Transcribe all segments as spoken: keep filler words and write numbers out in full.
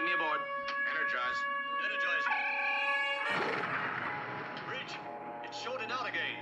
Bring me aboard. Energize. Energizing. Bridge, it's shorting out again.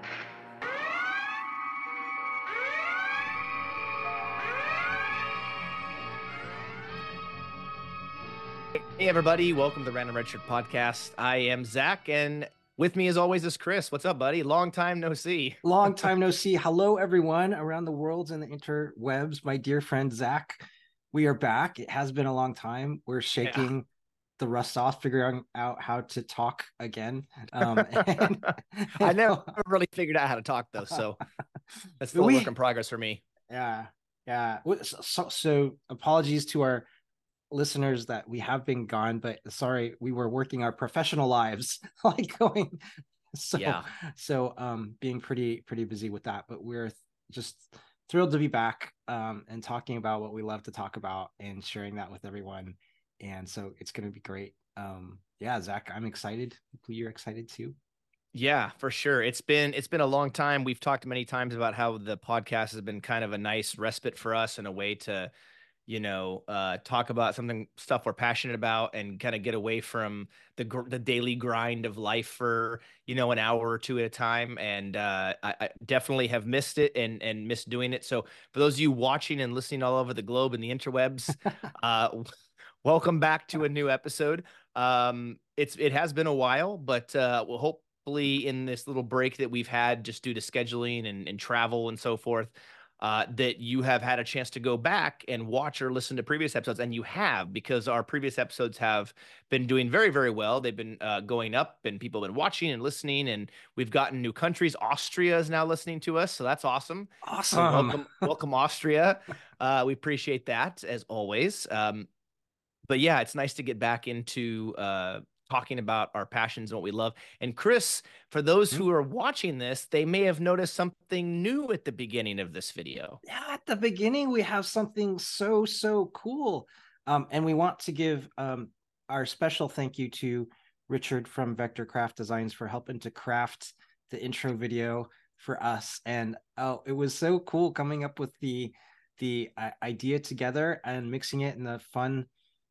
Hey, everybody. Welcome to the Random Redshirt Podcast. I am Zach, and with me, as always, is Chris. What's up, buddy? Long time no see. Long time no see. Hello, everyone around the world and the interwebs. My dear friend Zach, we are back. It has been a long time. We're shaking yeah. the rust off, figuring out how to talk again. Um, and, I never really figured out how to talk, though, so that's still we, a work in progress for me. Yeah, yeah. So, so apologies to our listeners that we have been gone, but sorry, we were working our professional lives, like going so yeah. so um being pretty pretty busy with that, but we're just thrilled to be back um and talking about what we love to talk about and sharing that with everyone. And so it's going to be great. Um yeah, Zach, I'm excited. Hopefully you're excited too. Yeah, for sure. It's been it's been a long time. We've talked many times about how the podcast has been kind of a nice respite for us and a way to you know, uh, talk about something, stuff we're passionate about, and kind of get away from the gr- the daily grind of life for, you know, an hour or two at a time. And uh, I, I definitely have missed it and and missed doing it. So for those of you watching and listening all over the globe and the interwebs, uh, welcome back to a new episode. Um, it's it has been a while, but uh, we'll hopefully in this little break that we've had just due to scheduling and, and travel and so forth, Uh, that you have had a chance to go back and watch or listen to previous episodes. And you have, because our previous episodes have been doing very, very well. They've been uh, going up and people have been watching and listening, and we've gotten new countries. Austria is now listening to us. So that's awesome. Awesome. So welcome, welcome Austria. Uh, we appreciate that as always. Um, but yeah, it's nice to get back into uh, talking about our passions and what we love. And Chris, for those who are watching this, they may have noticed something new at the beginning of this video. Yeah, at the beginning, we have something so, so cool. Um, and we want to give um, our special thank you to Richard from Vector Craft Designs for helping to craft the intro video for us. And oh, it was so cool coming up with the the uh, idea together and mixing it in the fun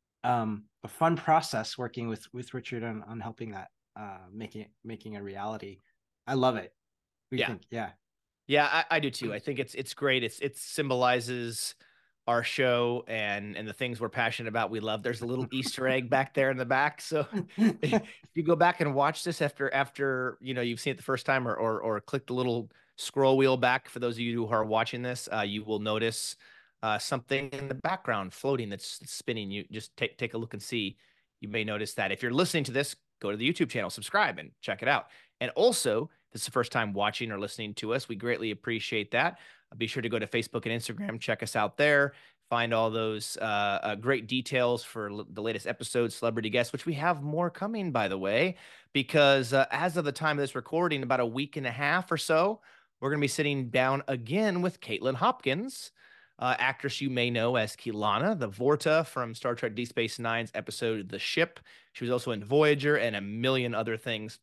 um a fun process working with with Richard on, on helping that uh making it making a reality. I love it. What do you yeah. think? Yeah. Yeah, I, I do too. I think it's it's great. It's it symbolizes our show and and the things we're passionate about. We love. There's a little Easter egg back there in the back. So if you go back and watch this after after you know you've seen it the first time, or or or click the little scroll wheel back for those of you who are watching this, uh, you will notice Uh, something in the background floating that's spinning. You just take take a look and see. You may notice that. If you're listening to this, go to the YouTube channel, subscribe, and check it out. And also, if this is the first time watching or listening to us, we greatly appreciate that. Be sure to go to Facebook and Instagram, check us out there. Find all those uh, uh, great details for l- the latest episodes, celebrity guests, which we have more coming, by the way, because uh, as of the time of this recording, about a week and a half or so, we're going to be sitting down again with Caitlin Hopkins, Uh, actress you may know as Kilana, the Vorta from Star Trek Deep Space Nine's episode The Ship. She was also in Voyager and a million other things.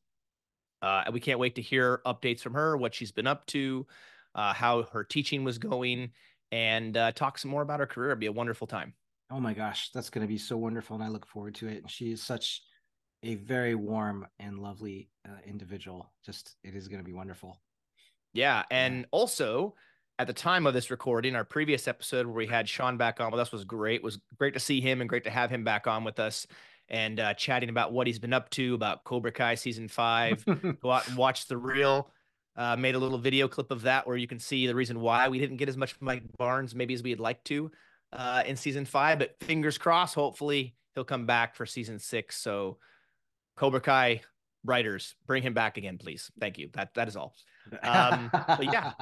Uh, we can't wait to hear updates from her, what she's been up to, uh, how her teaching was going, and uh, talk some more about her career. It'll be a wonderful time. Oh my gosh, that's going to be so wonderful, and I look forward to it. And she is such a very warm and lovely uh, individual. Just, it is going to be wonderful. Yeah, and yeah. also, at the time of this recording, our previous episode where we had Sean back on with us was great. It was great to see him and great to have him back on with us and uh, chatting about what he's been up to, about Cobra Kai season five. Go out and watch the reel. Uh, made a little video clip of that where you can see the reason why we didn't get as much Mike Barnes maybe as we'd like to uh, in season five. But fingers crossed, hopefully he'll come back for season six. So Cobra Kai writers, bring him back again, please. Thank you. That that is all. Um, but yeah.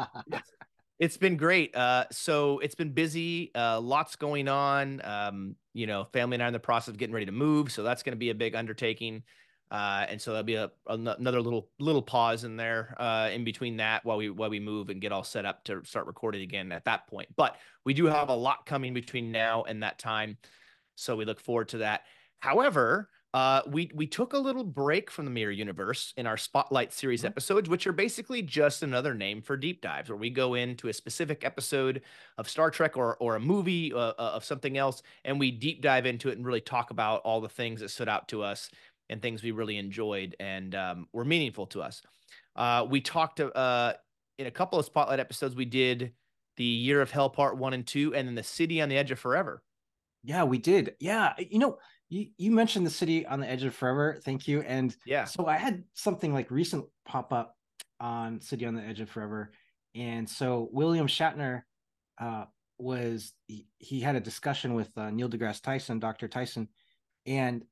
It's been great. Uh, so it's been busy, uh, lots going on. Um, you know, family and I are in the process of getting ready to move. So that's going to be a big undertaking. Uh, and so there'll be a, a, another little, little pause in there, uh, in between that while we, while we move and get all set up to start recording again at that point. But we do have a lot coming between now and that time. So we look forward to that. However, Uh, we we took a little break from the Mirror Universe in our Spotlight series episodes, which are basically just another name for deep dives, where we go into a specific episode of Star Trek or or a movie uh, uh, of something else, and we deep dive into it and really talk about all the things that stood out to us and things we really enjoyed and um, were meaningful to us. Uh, we talked uh, in a couple of Spotlight episodes. We did the Year of Hell Part One and Two, and then the City on the Edge of Forever. Yeah, we did. Yeah, you know, you, you mentioned the City on the Edge of Forever. Thank you. And yeah, so I had something like recent pop up on City on the Edge of Forever. And so William Shatner uh, was, he, he had a discussion with uh, Neil deGrasse Tyson, Doctor Tyson, and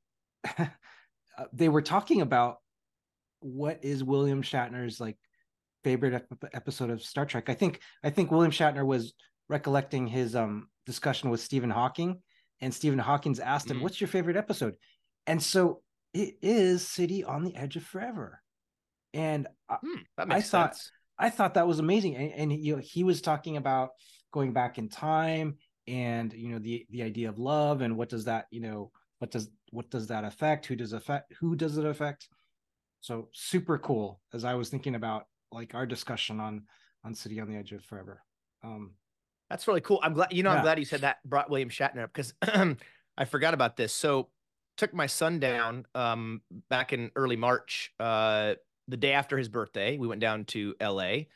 they were talking about what is William Shatner's like favorite ep- episode of Star Trek. I think, I think William Shatner was recollecting his um, discussion with Stephen Hawking. And Stephen Hawking's asked him, mm. what's your favorite episode? And so it is City on the Edge of Forever. And mm, that makes I thought, sense. I thought that was amazing. And, and you know, he was talking about going back in time and, you know, the, the idea of love and what does that, you know, what does, what does that affect? Who does affect, who does it affect? So super cool as I was thinking about like our discussion on, on City on the Edge of Forever. Um, That's really cool. I'm glad, you know, yeah. I'm glad you said that, brought William Shatner up, because I forgot about this. So took my son down um, back in early March, uh, the day after his birthday. We went down to L A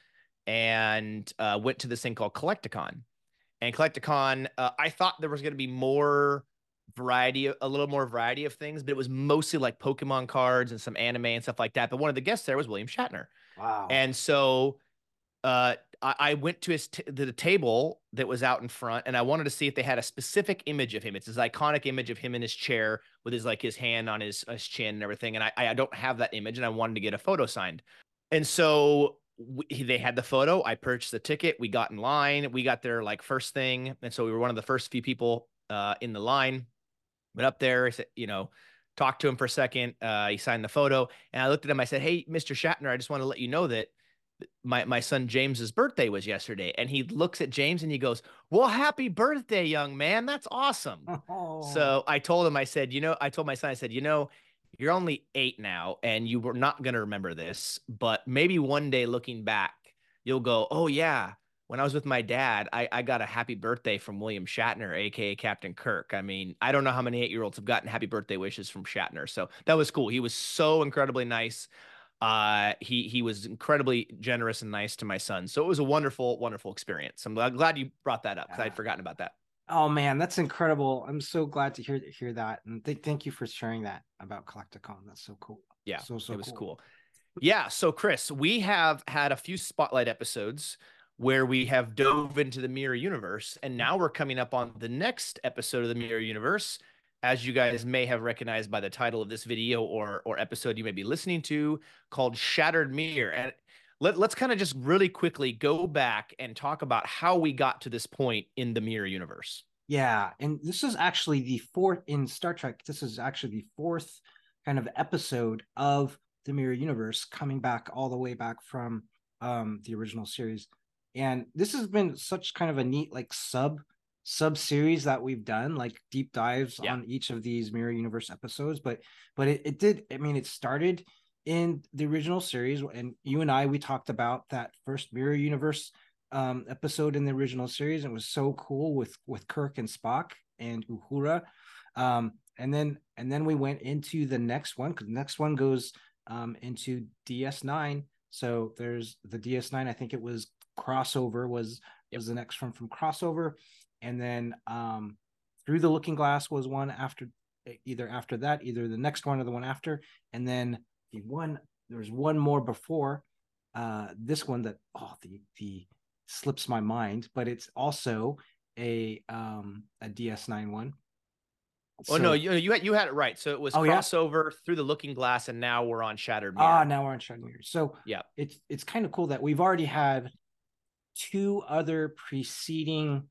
and uh, went to this thing called Collecticon. And Collecticon, uh, I thought there was going to be more variety, a little more variety of things, but it was mostly like Pokemon cards and some anime and stuff like that. But one of the guests there was William Shatner. Wow. And so uh, I, I went to his t- the table that was out in front, and I wanted to see if they had a specific image of him. It's this iconic image of him in his chair with his like his hand on his, his chin and everything. And I I don't have that image, and I wanted to get a photo signed. And so we, they had the photo. I purchased the ticket. We got in line. We got there like first thing, and so we were one of the first few people uh, in the line. Went up there, I said, you know, talked to him for a second. Uh, he signed the photo, and I looked at him. I said, "Hey, Mister Shatner, I just want to let you know that my my son James's birthday was yesterday." And he looks at James and he goes, "Well, happy birthday, young man. That's awesome." Oh. So I told him, I said, you know, I told my son, I said, you know, you're only eight now and you were not going to remember this, but maybe one day looking back, you'll go, oh yeah, when I was with my dad, I, I got a happy birthday from William Shatner, A K A Captain Kirk. I mean, I don't know how many eight-year-olds have gotten happy birthday wishes from Shatner. So that was cool. He was so incredibly nice. Uh, he he was incredibly generous and nice to my son. So it was a wonderful, wonderful experience. I'm glad you brought that up because yeah. I'd forgotten about that. Oh man, that's incredible. I'm so glad to hear hear that. And th- thank you for sharing that about Collecticon. That's so cool. Yeah, so, so it was cool. cool. Yeah, so Chris, we have had a few Spotlight episodes where we have dove into the Mirror Universe, and now we're coming up on the next episode of the Mirror Universe. As you guys may have recognized by the title of this video or or episode you may be listening to, called Shattered Mirror. And let, let's kind of just really quickly go back and talk about how we got to this point in the Mirror Universe. Yeah, and this is actually the fourth in Star Trek. This is actually the fourth kind of episode of the Mirror Universe, coming back all the way back from um, the original series. And this has been such kind of a neat like sub sub series that we've done, like deep dives yeah. on each of these Mirror Universe episodes. But but it, it did, I mean, it started in the original series, and you and I, we talked about that first Mirror Universe um, episode in the original series. It was so cool with with Kirk and Spock and Uhura. Um, and then and then we went into the next one, because the next one goes um, into D S nine. So there's the D S nine, I think it was Crossover was yep. was the next one from Crossover. And then um, Through the Looking Glass was one after, either after that, either the next one or the one after. And then the one, there's one more before uh, this one that, oh, the the slips my mind, but it's also a um, a D S nine one. Oh, so, no, you, you, had, you had it right. So it was oh, Crossover, yeah? Through the Looking Glass, and now we're on Shattered Mirror. Ah, now we're on Shattered Mirror. So yeah, it's, it's kind of cool that we've already had two other preceding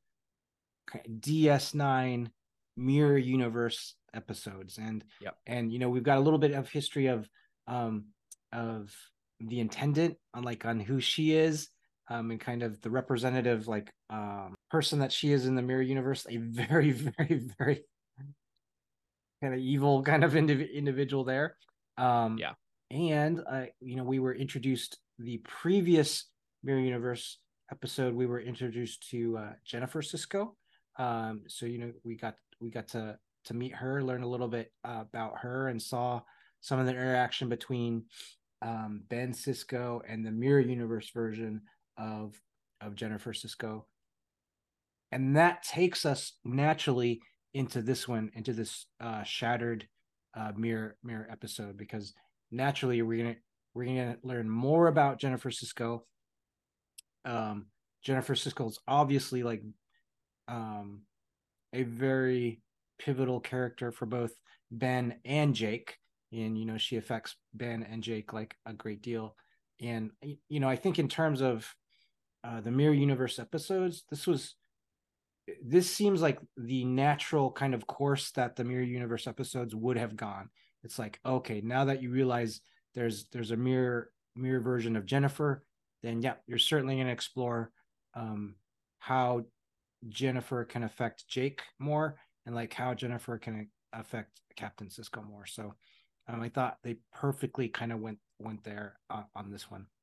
D S nine Mirror Universe episodes, and yep. and you know, we've got a little bit of history of um of the Intendant, on like on who she is, um and kind of the representative like um person that she is in the Mirror Universe. A very very very kind of evil kind of indiv- individual there. Um, Yeah. and uh, you know, we were introduced the previous Mirror Universe episode. We were introduced to uh, Jennifer Sisko. Um, so you know, we got we got to to meet her, learn a little bit uh, about her, and saw some of the interaction between um, Ben Sisko and the Mirror Universe version of of Jennifer Sisko. And that takes us naturally into this one, into this uh, shattered uh, mirror mirror episode, because naturally we're gonna we're gonna learn more about Jennifer Sisko. Um, Jennifer Sisko is obviously like um, a very pivotal character for both Ben and Jake, and you know she affects Ben and Jake like a great deal. And you know I think in terms of uh, the Mirror Universe episodes, this was this seems like the natural kind of course that the Mirror Universe episodes would have gone. It's like, okay, now that you realize there's there's a mirror mirror version of Jennifer, then yeah, you're certainly going to explore um, how Jennifer can affect Jake more, and like how Jennifer can affect Captain Sisko more. So um, I thought they perfectly kind of went went there uh, on this one.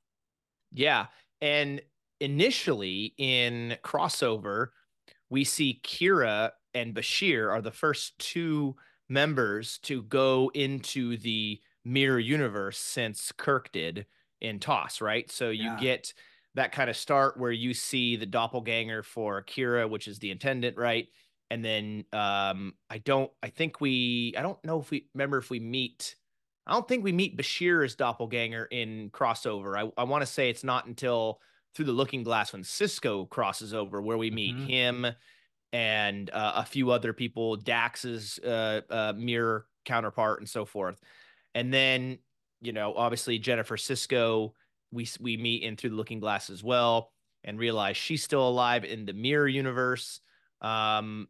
Yeah, and initially in crossover, we see Kira and Bashir are the first two members to go into the mirror universe since Kirk did in TOS, right? So you Yeah. get that kind of start where you see the doppelganger for Kira, which is the intendant, right? And then um, I don't, I think we, I don't know if we remember if we meet, I don't think we meet Bashir's doppelganger in crossover. I, I want to say it's not until Through the Looking Glass when Sisko crosses over where we meet Mhm. him and uh, a few other people, Dax's uh, uh, mirror counterpart, and so forth. And then, you know, obviously Jennifer Sisko, we we meet in Through the Looking Glass as well, and realize she's still alive in the mirror universe. Um,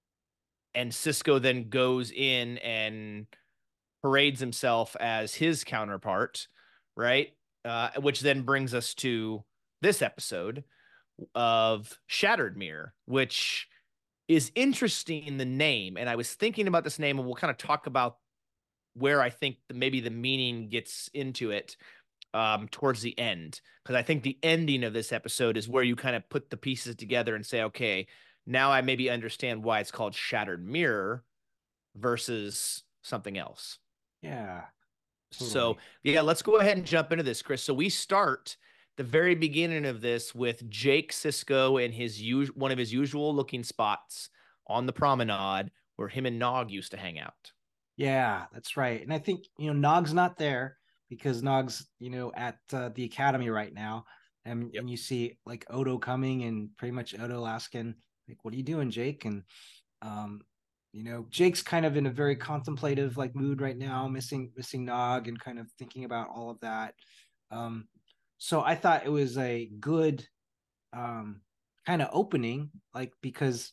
and Sisko then goes in and parades himself as his counterpart, right? Uh, which then brings us to this episode of Shattered Mirror, which is interesting in the name. And I was thinking about this name, and we'll kind of talk about where I think the, maybe the meaning gets into it um, towards the end. Because I think the ending of this episode is where you kind of put the pieces together and say, okay, now I maybe understand why it's called Shattered Mirror versus something else. Yeah. So, Totally. yeah, let's go ahead and jump into this, Chris. So we start the very beginning of this with Jake Sisko in his us- one of his usual looking spots on the promenade where him and Nog used to hang out. Yeah, that's right. And I think, you know, Nog's not there because Nog's, you know, at uh, the academy right now. And Yep. and you see like Odo coming and pretty much Odo asking, like, what are you doing, Jake? And um, you know, Jake's kind of in a very contemplative like mood right now, missing missing Nog and kind of thinking about all of that. Um, so I thought it was a good um kind of opening, like because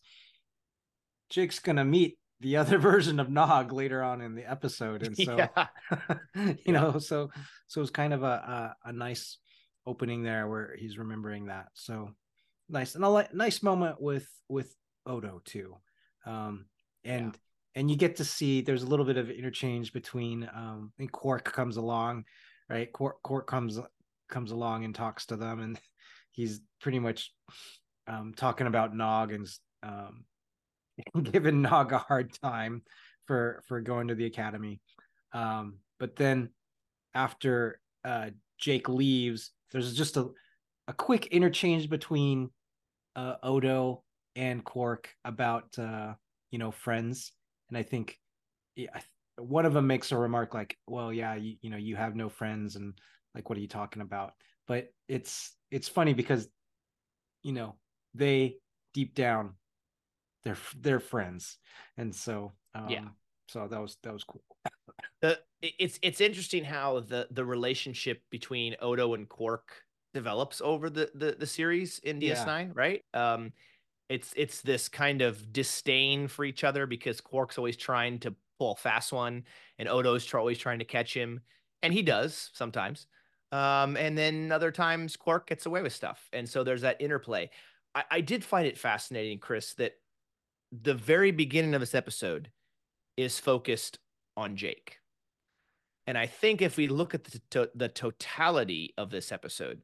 Jake's gonna meet the other version of Nog later on in the episode, and so Yeah. you Yeah. know, so so it's kind of a, a a nice opening there where he's remembering that. So nice, and a li- nice moment with with Odo too, um, Yeah. and and you get to see there's a little bit of interchange between um, I think Quark comes along, right? Quark, Quark comes comes along and talks to them, and he's pretty much um, talking about Nog and um, giving Nog a hard time for for going to the academy. Um, but then after uh, Jake leaves, there's just a, a quick interchange between uh, Odo and Quark about uh, you know friends, and I think yeah, one of them makes a remark like, "Well, yeah, you, you know, you have no friends," and like, "What are you talking about?" But it's it's funny because you know they deep down they're they're friends, and so Yeah. um so that was that was cool. The it's it's interesting how the the relationship between Odo and Quark develops over the the, the series in D S Yeah, nine, right? Um it's it's this kind of disdain for each other because Quark's always trying to pull a fast one and Odo's tr- always trying to catch him, and he does sometimes. Um, and then other times Quark gets away with stuff, and so there's that interplay. I, I did find it fascinating, Chris, that the very beginning of this episode, is focused on Jake. And I think if we look at the, to, the totality of this episode,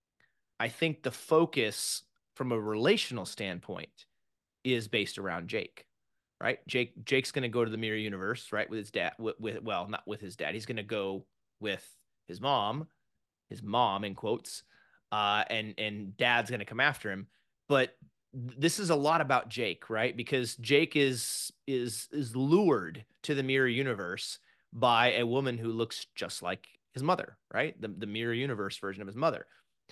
I think the focus from a relational standpoint is based around Jake, right? Jake Jake's going to go to the mirror universe, right, with his dad. With, with well, not with his dad. He's going to go with his mom, his mom in quotes, uh, and and dad's going to come after him. But this is a lot about Jake, right? Because Jake is is is lured to the mirror universe by a woman who looks just like his mother, right? The the mirror universe version of his mother.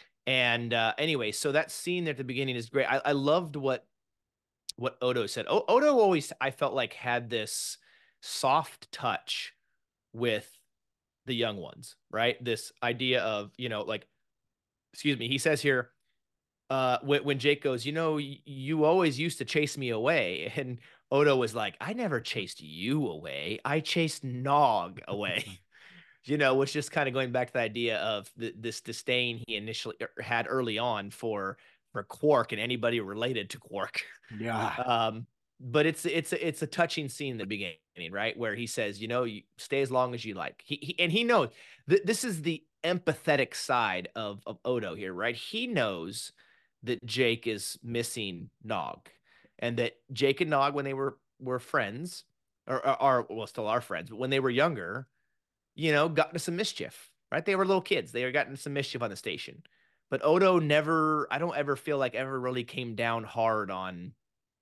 And uh, anyway, so that scene at the beginning is great. I, I loved what what Odo said. O- Odo always, I felt like, had this soft touch with the young ones, right? This idea of, you know, like, excuse me, he says here, uh, when, when Jake goes, you know, y- you always used to chase me away. And Odo was like, I never chased you away. I chased Nog away. You know, which just kind of going back to the idea of the, this disdain he initially had early on for for Quark and anybody related to Quark. Yeah. Um, but it's it's it's a touching scene in the beginning, right, where he says, you know, you stay as long as you like. He, he and he knows that this is the empathetic side of of Odo here, right? He knows that Jake is missing Nog, and that Jake and Nog, when they were were friends, or are well still are friends, but when they were younger, you know, got into some mischief, right? They were little kids. They were got into some mischief on the station. But Odo never, I don't ever feel like ever really came down hard on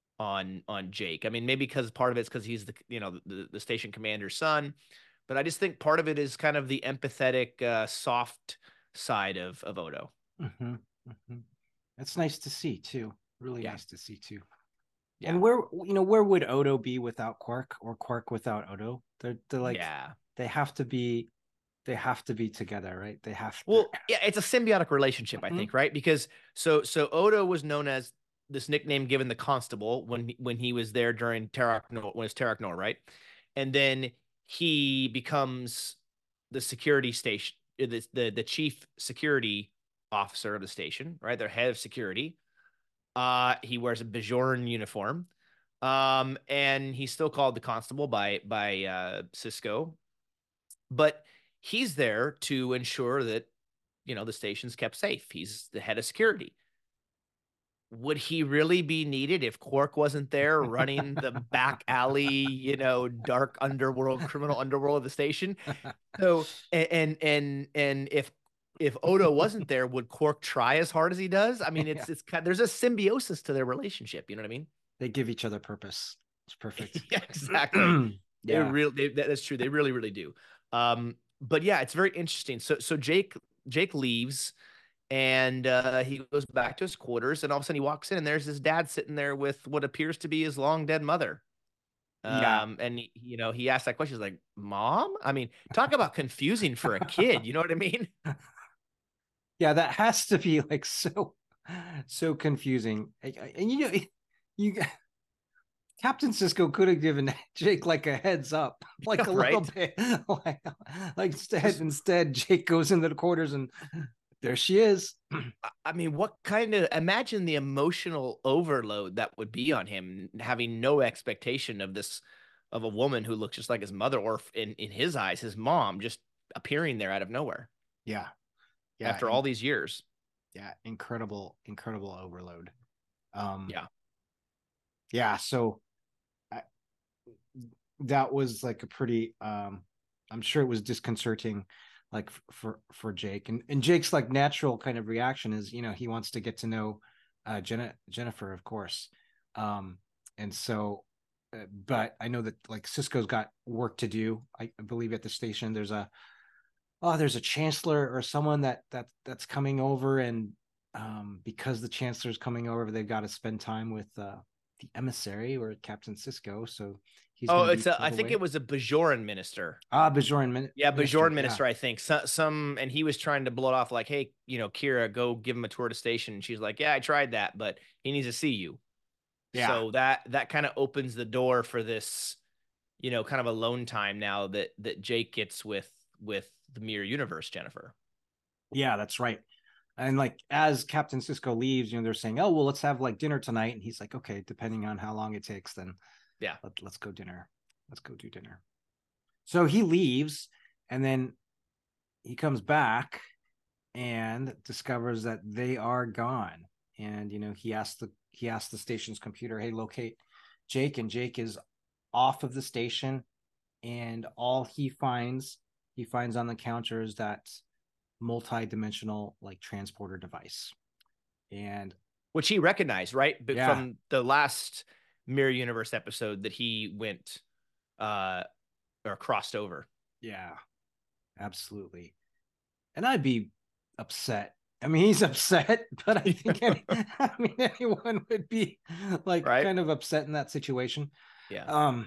on on Jake. I mean, maybe because part of it's because he's the, you know, the, the station commander's son. But I just think part of it is kind of the empathetic, uh, soft side of of Odo. Mm-hmm. Mm-hmm. That's nice to see too. Really Yeah. nice to see too. Yeah. And where, you know, where would Odo be without Quark, or Quark without Odo? They're they're like, Yeah. they have to be, they have to be together, right? They have to. Well, yeah, it's a symbiotic relationship, I Mhm. think, right? Because so so Odo was known as this nickname given the Constable when he- when he was there during Terok Nor, when it's Terok Nor, right? And then he becomes the security station, uh, the, the the chief security officer of the station, right? Their head of security. Uh, he wears a Bajoran uniform, um, and he's still called the Constable by by uh, Sisko, but he's there to ensure that, you know, the station's kept safe. He's the head of security. Would he really be needed if Quark wasn't there running the back alley, you know, dark underworld, criminal underworld of the station? So, and and and if if Odo wasn't there, would Quark try as hard as he does? I mean, it's Yeah. it's kind there's a symbiosis to their relationship. You know what I mean? They give each other purpose. It's perfect. Yeah, exactly. They Yeah. really they, that- that's true. They really really do. Um, but yeah, it's very interesting. So so Jake Jake leaves, and uh, he goes back to his quarters, and all of a sudden he walks in, and there's his dad sitting there with what appears to be his long dead mother. Yeah. Um, and he, you know, he asked that question, he's like, "Mom?" I mean, talk about confusing for a kid. You know what I mean? Yeah, that has to be like so so confusing. And you know, you Captain Sisko could have given Jake like a heads up, like a Right? little bit. like, like instead, instead, Jake goes into the quarters and there she is. I mean, what kind of imagine the emotional overload that would be on him, having no expectation of this, of a woman who looks just like his mother, or in in his eyes, his mom, just appearing there out of nowhere Yeah. Yeah. after all these years. Yeah. Incredible, incredible overload. Um, Yeah. Yeah. So I, that was like a pretty, um, I'm sure it was disconcerting, like for for Jake, and and Jake's like natural kind of reaction is, you know, he wants to get to know uh Jenna, Jennifer, of course, um and so uh, but I know that like Sisko's got work to do. I, I believe at the station there's a, oh, there's a chancellor or someone that that that's coming over, and um because the chancellor's coming over, they've got to spend time with uh the emissary or Captain Sisko, so he's Oh, going to be it's a, I pulled think away. it was a Bajoran minister. Ah, Bajoran min- Yeah, minister. Bajoran minister, Yeah. I think. So, some, and he was trying to blow it off like, hey, you know, Kira, go give him a tour to station. And she's like, yeah, I tried that, but he needs to see you. Yeah. So that that kind of opens the door for this, you know, kind of alone time now that that Jake gets with with the mirror universe, Jennifer. Yeah, that's right. And like as Captain Sisko leaves, you know, they're saying, "Oh, well, let's have like dinner tonight," and he's like, "Okay, depending on how long it takes, then Yeah, let, let's go dinner." let's go do dinner. So he leaves, and then he comes back and discovers that they are gone. And, you know, he asked the he asked the station's computer, hey, locate Jake, and Jake is off of the station, and all he finds he finds on the counter is that multi-dimensional like transporter device, and which he recognized, right? But yeah. from the last Mirror Universe episode that he went uh or crossed over. Yeah, absolutely. And I'd be upset. I mean, he's upset, but I think any, I mean anyone would be like right? kind of upset in that situation. Yeah. Um.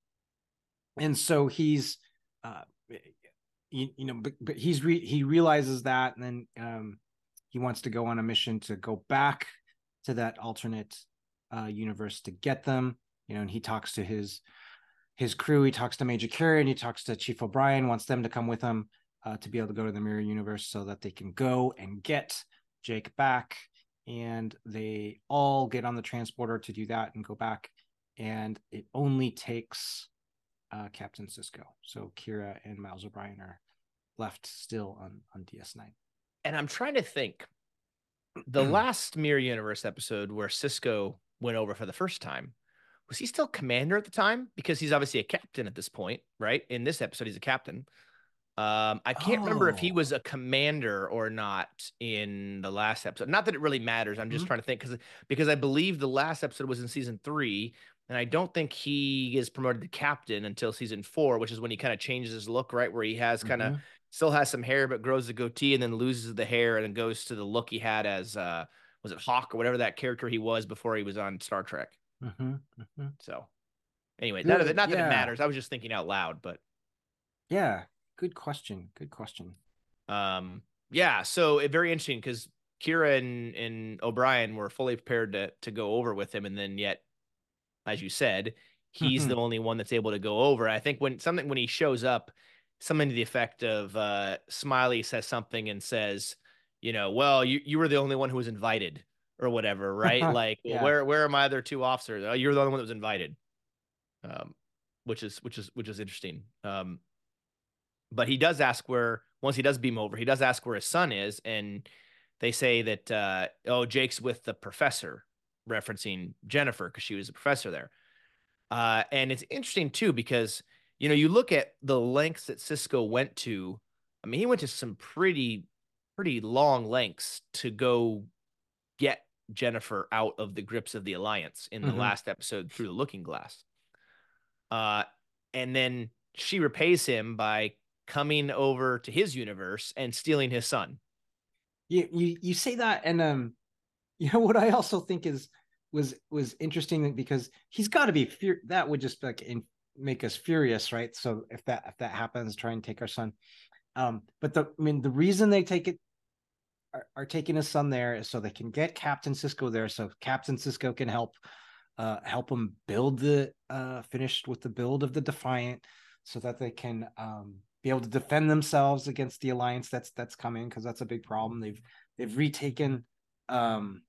And so he's, uh, you, you know, but, but he's re- he realizes that, and then um, he wants to go on a mission to go back to that alternate uh, universe to get them. You know, and he talks to his his crew. He talks to Major Carey, and he talks to Chief O'Brien. Wants them to come with him uh, to be able to go to the Mirror Universe so that they can go and get Jake back. And they all get on the transporter to do that and go back. And it only takes uh, Captain Sisko. So Kira and Miles O'Brien are left still on, on D S nine. And I'm trying to think. The last Mirror Universe episode where Sisko went over for the first time, was he still commander at the time? Because he's obviously a captain at this point, right? In this episode, he's a captain. Um, I can't oh. remember if he was a commander or not in the last episode. Not that it really matters. I'm just mm-hmm. trying to think because because I believe the last episode was in season three, and I don't think he is promoted to captain until season four, which is when he kind of changes his look, right? Where he has kind of mm-hmm. still has some hair but grows a goatee and then loses the hair and then goes to the look he had as uh, was it Hawk or whatever that character he was before he was on Star Trek. Mm-hmm. Mm-hmm. So anyway, not, that, not yeah. that it matters. I was just thinking out loud, but yeah. Good question. Good question. Um, yeah, so it very interesting because Kira and, and O'Brien were fully prepared to to go over with him, and then yet, as you said, he's the only one that's able to go over. I think when something when he shows up, something to the effect of uh, Smiley says something and says, you know, well, you you were the only one who was invited or whatever, right? Like, yeah. well, where where are my other two officers? Oh, you're the only one that was invited. Um, which is which is which is interesting. Um. But he does ask where, once he does beam over, he does ask where his son is. And they say that, uh, oh, Jake's with the professor, referencing Jennifer because she was a professor there. Uh, and it's interesting, too, because, you know, you look at the lengths that Sisko went to. I mean, he went to some pretty, pretty long lengths to go get Jennifer out of the grips of the Alliance in the mm-hmm. last episode through the Looking Glass. Uh, and then she repays him by coming over to his universe and stealing his son. You you you say that, and um, you know what I also think is was was interesting because he's got to be fear. That would just like in, make us furious, right? So if that if that happens, try and take our son. Um, but the I mean the reason they take it are, are taking his son there is so they can get Captain Sisko there, so Captain Sisko can help uh help him build the uh finish with the build of the Defiant, so that they can um. be able to defend themselves against the Alliance that's that's coming, because that's a big problem. They've they've retaken um,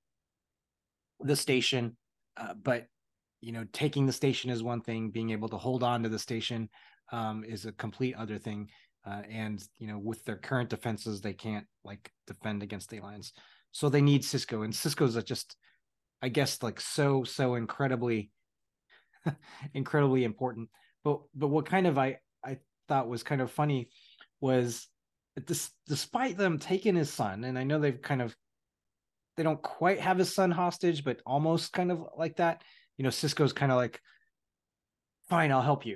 the station, uh, but you know, taking the station is one thing. Being able to hold on to the station um, is a complete other thing. Uh, and you know, with their current defenses, they can't like defend against the Alliance. So they need Sisko, and Sisko's just, I guess, like so so incredibly, incredibly important. But but what kind of I I thought was kind of funny was this, despite them taking his son, and I know they've kind of they don't quite have his son hostage, but almost kind of like that. You know, Sisko's kind of like, fine, I'll help you.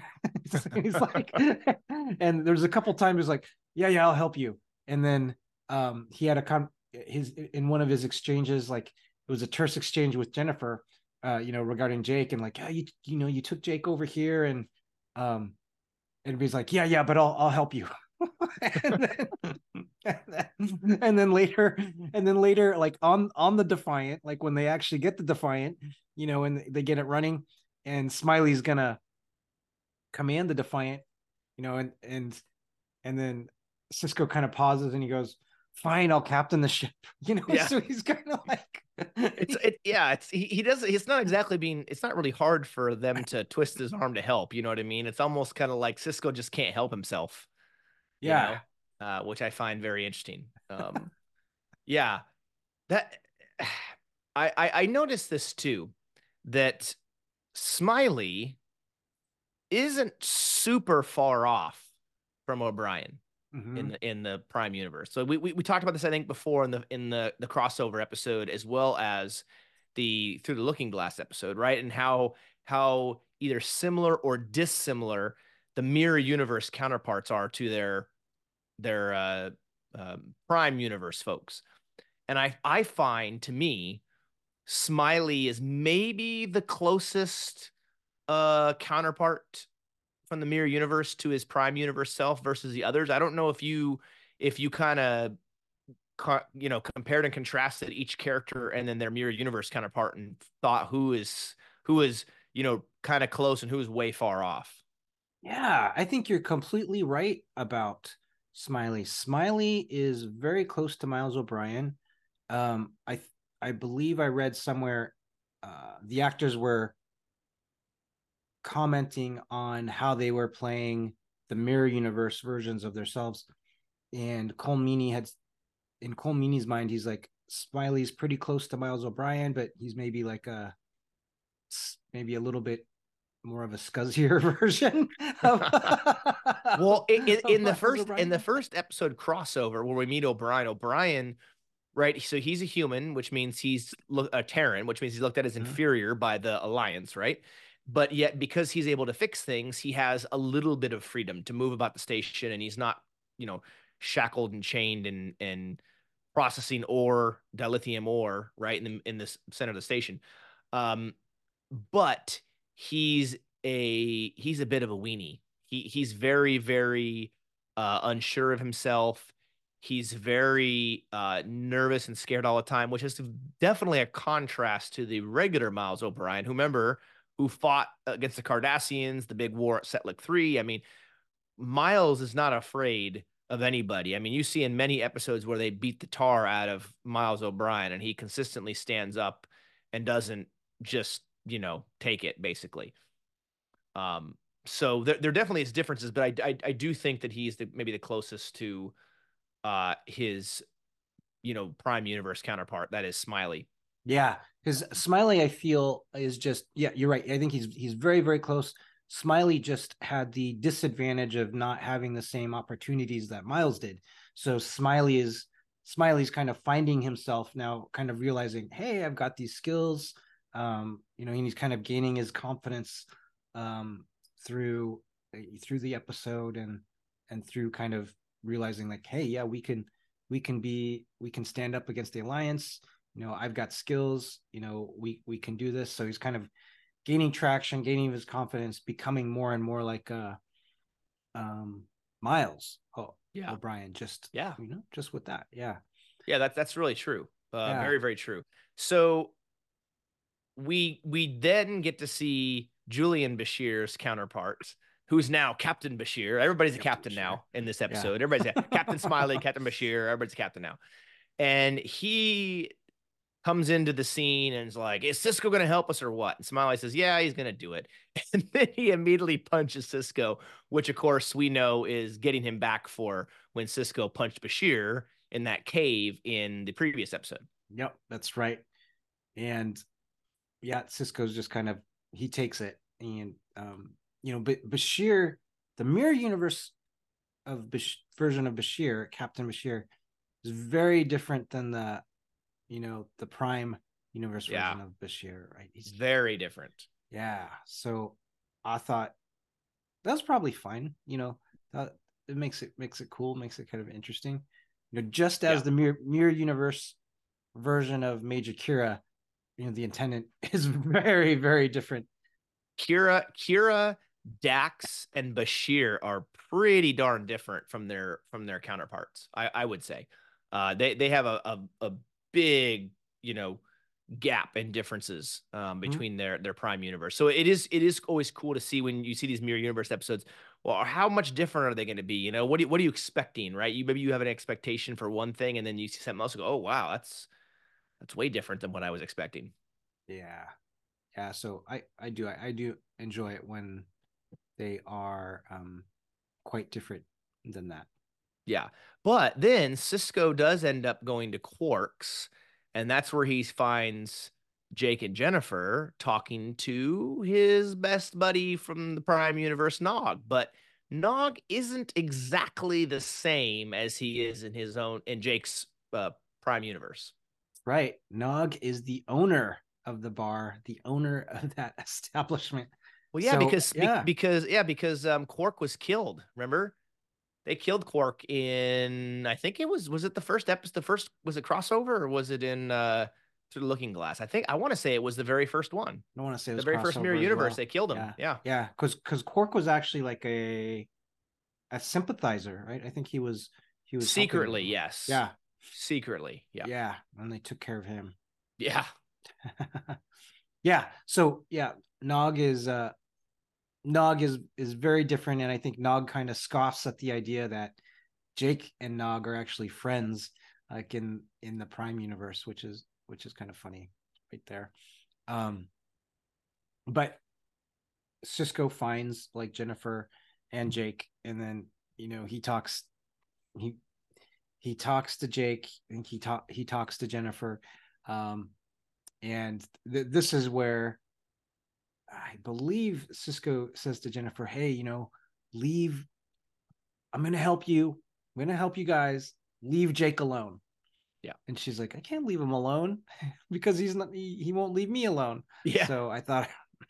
He's like, and there's a couple times he's like, yeah, yeah, I'll help you. And then um, he had a con his in one of his exchanges, like it was a terse exchange with Jennifer, uh, you know, regarding Jake, and like, oh, you you know, you took Jake over here, and um. Everybody's like, yeah, yeah, but I'll I'll help you. and, then, and, then, and then later, and then later, like on on the Defiant, like when they actually get the Defiant, you know, and they get it running, and Smiley's gonna command the Defiant, you know, and and and then Sisko kind of pauses and he goes, "Fine, I'll captain the ship," you know. Yeah. So he's kind of like, It's it yeah, it's he, he does it's not exactly being it's not really hard for them to twist his arm to help, you know what I mean? It's almost kind of like Cisco just can't help himself, you Yeah. know, uh, which I find very interesting. Um, yeah, that I, I I noticed this too, that Smiley isn't super far off from O'Brien in Mhm. the in the Prime universe. So we, we we talked about this I think before in the in the the crossover episode as well as the Through the Looking Glass episode, right? And how how either similar or dissimilar the mirror universe counterparts are to their their uh, um, Prime universe folks. And I I find to me Smiley is maybe the closest uh counterpart from the mirror universe to his Prime universe self versus the others. I don't know if you if you kind of you know compared and contrasted each character and then their mirror universe counterpart and thought who is who is you know kind of close and who is way far off. Yeah, I think you're completely right about Smiley. Smiley is very close to Miles O'Brien. Um, I I believe I read somewhere uh, the actors were commenting on how they were playing the mirror universe versions of themselves, and Cole Meany had in Cole Meany's mind, he's like Smiley's pretty close to Miles O'Brien, but he's maybe like a maybe a little bit more of a scuzzier version of, Well, in, of in the Miles first in the O'Brien. first episode crossover where we meet O'Brien, O'Brien, right? So he's a human, which means he's a Terran, which means he's looked at as Mhm. inferior by the Alliance, right? But yet, because he's able to fix things, he has a little bit of freedom to move about the station, and he's not, you know, shackled and chained and and processing ore, dilithium ore, right in the in the center of the station. Um, but he's a he's a bit of a weenie. He he's very very uh, unsure of himself. He's very uh, nervous and scared all the time, which is definitely a contrast to the regular Miles O'Brien, who remember who fought against the Cardassians, the big war at Setlik three. I mean, Miles is not afraid of anybody. I mean, you see in many episodes where they beat the tar out of Miles O'Brien, and he consistently stands up and doesn't just, you know, take it basically. Um, so there, there definitely is differences, but I, I, I do think that he's the, maybe the closest to uh, his, you know, Prime Universe counterpart. That is Smiley. Yeah, because Smiley, I feel, is just yeah. You're right. I think he's he's very very close. Smiley just had the disadvantage of not having the same opportunities that Miles did. So Smiley is Smiley's kind of finding himself now, kind of realizing, hey, I've got these skills. Um, you know, and he's kind of gaining his confidence um, through through the episode and and through kind of realizing like, hey, yeah, we can we can be we can stand up against the Alliance. You know, I've got skills, you know, we we can do this. So he's kind of gaining traction, gaining his confidence, becoming more and more like uh um Miles oh, Yeah. O'Brien, just yeah, you know, just with that. Yeah. yeah, that's that's really true. Uh, Yeah. very very true. So we we then get to see Julian Bashir's counterpart, who's now Captain Bashir. Everybody's a Captain captain Bashir. now in this Yeah. episode. Everybody's a Captain Smiley, Captain Bashir. Everybody's a captain now, and he comes into the scene and is like, "Is Cisco going to help us or what?" And Smiley says, "Yeah, he's going to do it." And then he immediately punches Cisco, which of course we know is getting him back for when Cisco punched Bashir in that cave in the previous episode. Yep, that's right. And yeah, Cisco's just kind of he takes it, and um, you know, but Bashir, the mirror universe of Bash- version of Bashir, Captain Bashir, is very different than the, you know, the Prime universe Yeah. version of Bashir, right? He's very different. Yeah. So I thought that's probably fine. You know, that it makes it makes it cool, makes it kind of interesting. You know, just as Yeah. the mirror mirror universe version of Major Kira, you know, the intendant is very, very different. Kira, Kira, Dax, and Bashir are pretty darn different from their from their counterparts. I, I would say, uh, they they have a, a a big you know gap and differences um, between mm-hmm. their their Prime universe. So it is it is always cool to see when you see these mirror universe episodes. Well, how much different are they going to be? You know, what do you, what are you expecting? Right? You maybe you have an expectation for one thing, and then you see something else. And go, oh wow, that's That's way different than what I was expecting. Yeah. Yeah. So I, I do, I, I do enjoy it when they are um, quite different than that. Yeah. But then Cisco does end up going to Quark's, and that's where he finds Jake and Jennifer talking to his best buddy from the Prime Universe, Nog. But Nog isn't exactly the same as he is in his own in Jake's uh, Prime Universe. Right. Nog is the owner of the bar, the owner of that establishment. Well, yeah, So because be- yeah, because yeah, because um Quark was killed. Remember? They killed Quark in, I think it was, was it the first episode? The first, was it crossover or was it in uh Through the Looking Glass? I think, I want to say it was the very first one. I want to say it The was very first Mirror crossover as Universe. well. They killed him. Yeah. Yeah. Yeah. Because because Quark was actually like a a sympathizer, right? I think he was he was helping Secretly, them. yes. Yeah. Secretly. Yeah. Yeah. And they took care of him. Yeah. Yeah. So yeah, Nog is uh Nog is is very different, and I think Nog kind of scoffs at the idea that Jake and Nog are actually friends, like in in the Prime universe, which is which is kind of funny right there. Um, but Cisco finds like Jennifer and Jake, and then you know he talks he he talks to Jake, and he talk he talks to Jennifer, um, and th- this is where I believe Cisco says to Jennifer, "Hey, you know, leave. I'm going to help you. I'm going to help you guys. Leave Jake alone." Yeah. And she's like, "I can't leave him alone because he's not. He, he won't leave me alone." Yeah. So I thought,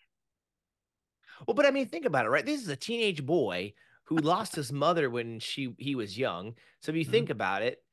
well, but I mean, think about it, right? This is a teenage boy who lost his mother when she he was young. So if you think mm-hmm. about it,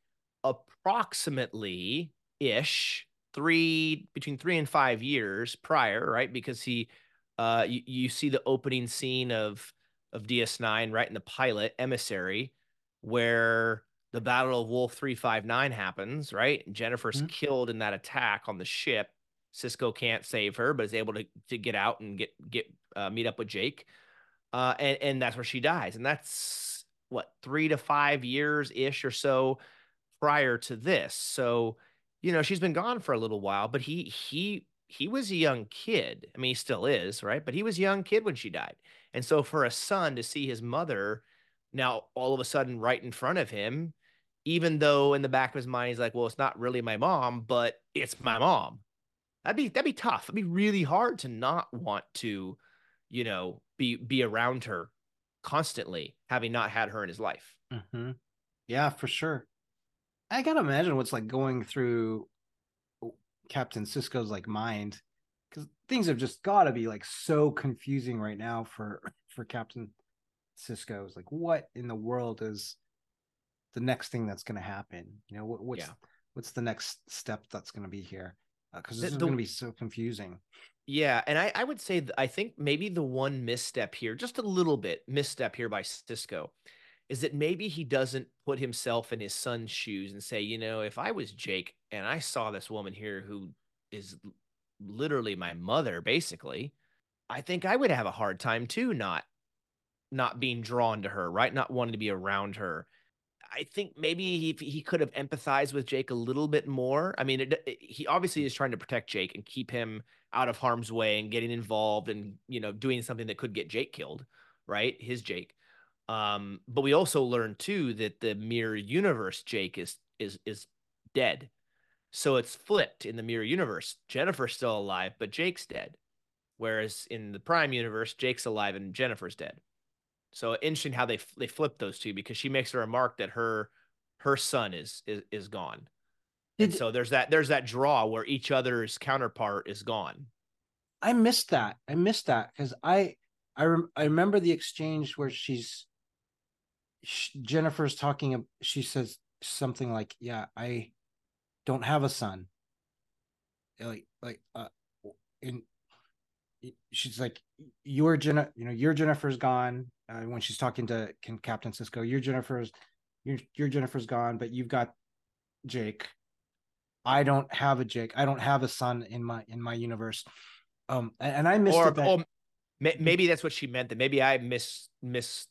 approximately ish three between three and five years prior, right? Because he uh you, you see the opening scene of of D S nine, right, in the pilot Emissary, where the Battle of Wolf three five nine happens, right? And Jennifer's Mm-hmm. killed in that attack on the ship. Cisco can't save her, but is able to to get out and get get uh, meet up with Jake. Uh, and and that's where she dies. And that's what, three to five years ish or so prior to this. So, you know, she's been gone for a little while, but he he he was a young kid. I mean, he still is, right? But he was a young kid when she died. And so for a son to see his mother now all of a sudden right in front of him, even though in the back of his mind he's like, well, it's not really my mom, but it's my mom. That'd be that'd be tough. It'd be really hard to not want to, you know, be be around her constantly, having not had her in his life. Mm-hmm. Yeah, for sure. I gotta imagine what's like going through Captain Cisco's like mind, because things have just got to be like so confusing right now for for Captain Cisco. It's like, what in the world is the next thing that's going to happen? You know, what, what's yeah. what's the next step that's going to be here? Because uh, this the, is going to be so confusing. Yeah, and I, I would say I think maybe the one misstep here, just a little bit misstep here by Cisco, is that maybe he doesn't put himself in his son's shoes and say, you know, if I was Jake and I saw this woman here who is literally my mother, basically, I think I would have a hard time too, not not being drawn to her, right? Not wanting to be around her. I think maybe he, he could have empathized with Jake a little bit more. I mean, it, it, he obviously is trying to protect Jake and keep him out of harm's way and getting involved and, you know, doing something that could get Jake killed, right? His Jake. Um, but we also learned too that the Mirror Universe Jake is is is dead. So it's flipped in the Mirror Universe. Jennifer's still alive, but Jake's dead. Whereas in the Prime Universe, Jake's alive and Jennifer's dead. So interesting how they they flip those two, because she makes a remark that her her son is is is gone. Did, and so there's that there's that draw where each other's counterpart is gone. I missed that. I missed that because I I rem- I remember the exchange where she's she, Jennifer's talking. She says something like, "Yeah, I don't have a son." Like like uh, in she's like, "Your Jenna, you know, your Jennifer's gone." Uh, when she's talking to Captain Cisco, your Jennifer's your your Jennifer's gone, but you've got Jake. I don't have a Jake. I don't have a son in my in my universe. Um, and I missed or, it. That... Or maybe that's what she meant. That maybe I miss miss.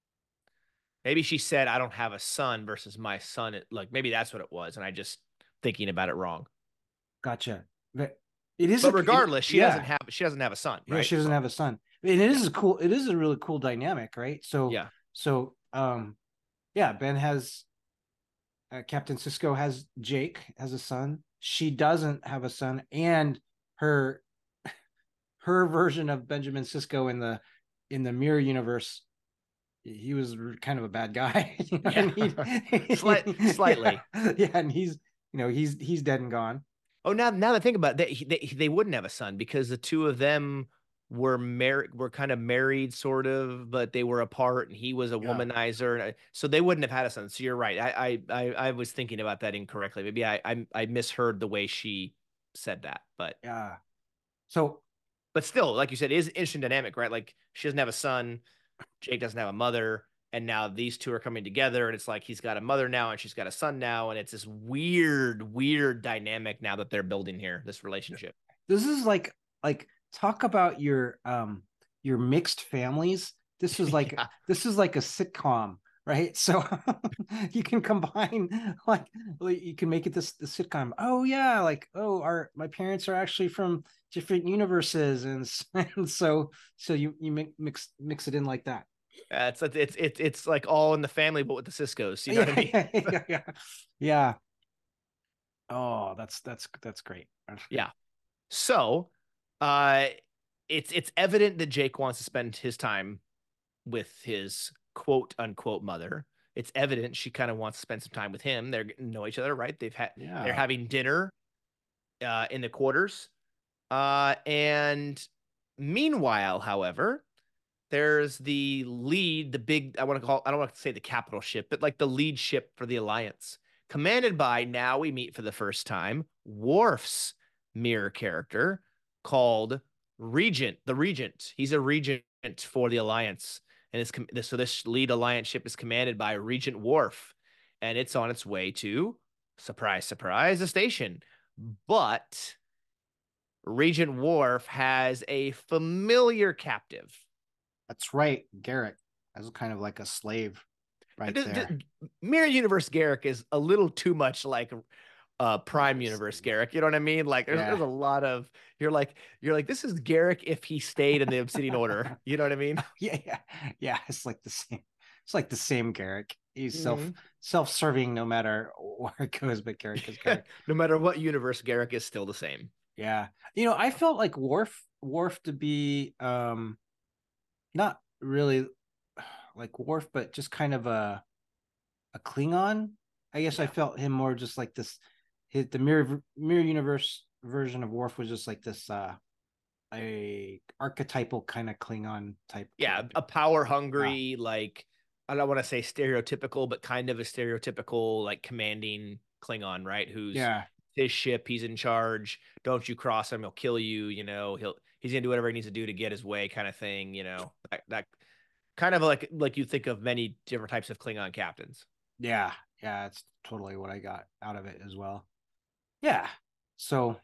Maybe she said I don't have a son versus my son. Like maybe that's what it was, and I just thinking about it wrong. Gotcha. But it is, But a, regardless, it, she yeah. doesn't have she doesn't have a son, Yeah, right? she doesn't So, have a son. And it is a cool, it is a really cool dynamic, right? So, yeah. so, um, yeah, Ben has, uh, Captain Cisco has Jake has a son. She doesn't have a son, and her her version of Benjamin Sisko in the in the mirror universe, he was kind of a bad guy. You know? Yeah. he, Slight, slightly. Yeah, yeah, and he's you know he's he's dead and gone. Oh, now now that I think about it, they, they they wouldn't have a son because the two of them were married, were kind of married, sort of, but they were apart, and he was a Yeah. womanizer, and I, so they wouldn't have had a son. So you're right. I I I, I was thinking about that incorrectly. Maybe I, I I misheard the way she said that, but Yeah. So but still, like you said, it is an interesting dynamic, right? Like she doesn't have a son, Jake doesn't have a mother, and now these two are coming together, and it's like he's got a mother now and she's got a son now, and it's this weird, weird dynamic now that they're building here, this relationship. this is like like talk about your um your mixed families. This is like Yeah. this is like a sitcom, right? So you can combine like you can make it this, this sitcom. Oh yeah, like oh our my parents are actually from different universes, and, and so so you you mix mix it in like that. Uh, it's it's it's it's like all in the family, but with the Ciscos. You know yeah, what I mean? yeah, yeah, yeah. Oh, that's that's that's great. Yeah. So, uh, it's it's evident that Jake wants to spend his time with his quote unquote mother. It's evident she kind of wants to spend some time with him. They're getting to know each other, right? They've had Yeah. they're having dinner uh, in the quarters. Uh, and meanwhile, however, there's the lead, the big, I want to call, I don't want to say the capital ship, but like the lead ship for the Alliance, commanded by, now we meet for the first time, Worf's mirror character called Regent, the Regent. He's a regent for the Alliance. And it's, so this lead Alliance ship is commanded by Regent Worf, and it's on its way to, surprise, surprise, the station. But Regent Worf has a familiar captive. That's right, Garrick. As kind of like a slave, right D- there. D- Mirror Universe Garrick is a little too much like uh Prime Universe Garrick. You know what I mean? Like there's, Yeah. there's a lot of you're like you're like this is Garrick if he stayed in the Obsidian Order. You know what I mean? Yeah, yeah, yeah. It's like the same. It's like the same Garrick. He's Mhm. self self-serving no matter where it goes, but Garrick is Garrick. No matter what universe, Garrick is still the same. Yeah, you know, I felt like Worf Worf to be um not really like Worf, but just kind of a a Klingon. I guess I Yeah. felt him more just like this. His, the mirror mirror universe version of Worf was just like this uh a archetypal kind of Klingon type. Yeah, character. a power hungry, like I don't want to say stereotypical, but kind of a stereotypical, like commanding Klingon, right? Who's Yeah, his ship, he's in charge. Don't you cross him, he'll kill you. You know, he'll he's gonna do whatever he needs to do to get his way, kind of thing. You know, that, that kind of like like you think of many different types of Klingon captains. yeah, yeah. It's totally what I got out of it as well. Yeah. So,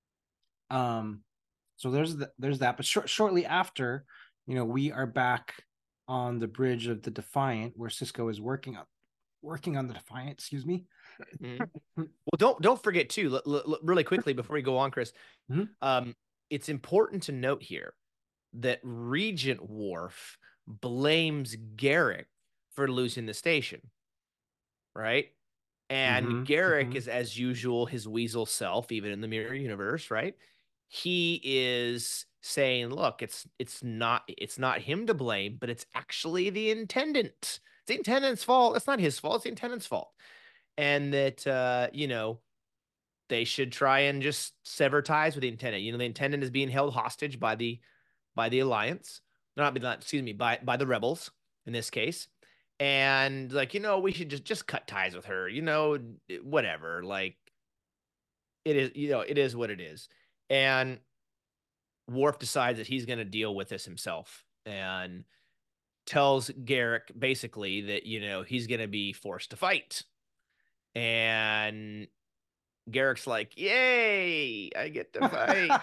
um, so there's the, there's that. But short, shortly after, you know, we are back on the bridge of the Defiant, where Cisco is working on working on the Defiant. Excuse me. Mm-hmm. Well, don't don't forget too, l- l- really quickly before we go on, Chris. Mm-hmm. Um, it's important to note here that Regent Worf blames Garrick for losing the station, right? And Mm-hmm. Garrick Mm-hmm. is, as usual, his weasel self, even in the mirror universe, right? He is saying, "Look, it's it's not it's not him to blame, but it's actually the intendant. It's the intendant's fault. It's not his fault. It's the intendant's fault." And that uh, you know, they should try and just sever ties with the intendant. You know, the intendant is being held hostage by the by the Alliance, not, not excuse me, by by the rebels in this case. And like, you know, we should just just cut ties with her. You know, whatever. Like, it is, you know, it is what it is. And Worf decides that he's going to deal with this himself and tells Garrick basically that, you know, he's going to be forced to fight. And Garrick's like, "Yay, I get to fight."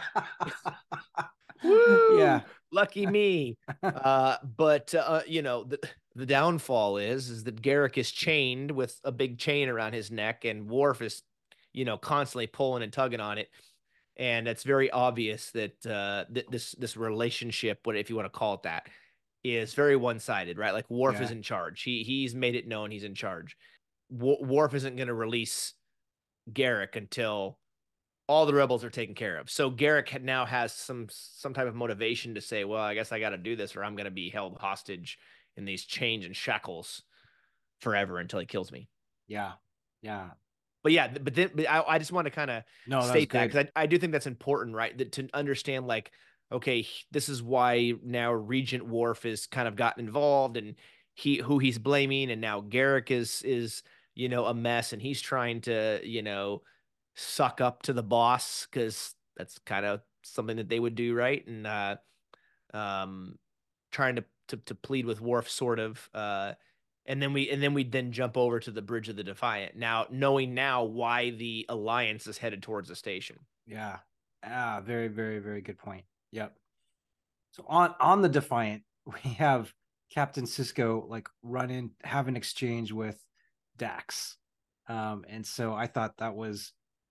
Woo! Yeah. Lucky me. Uh, but uh, you know, the the downfall is is that Garrick is chained with a big chain around his neck, and Worf is, you know, constantly pulling and tugging on it. and it's very obvious that uh, th- this this relationship, what if you want to call it that, is very one sided, right? Like Worf Yeah. is in charge. He he's made it known he's in charge. W- Worf isn't going to release Garrick until all the rebels are taken care of. So Garrick now has some some type of motivation to say, well, I guess I got to do this, or I'm going to be held hostage in these chains and shackles forever until he kills me. Yeah. Yeah. But yeah, but then but I, I just want to kind of No, that was state that good. because I, I do think that's important, right? That to understand, like, okay, this is why now Regent Worf is kind of gotten involved, and he who he's blaming, and now Garrick is is you know a mess, and he's trying to you know suck up to the boss because that's kind of something that they would do, right? And uh, um, trying to to to plead with Worf, sort of. Uh, and then we and then we then jump over to the Bridge of the Defiant. Now, knowing now why the Alliance is headed towards the station. Yeah. Ah, very, very, very good point. Yep. So on on the Defiant, we have Captain Sisko like run in, have an exchange with Dax. Um, and so I thought that was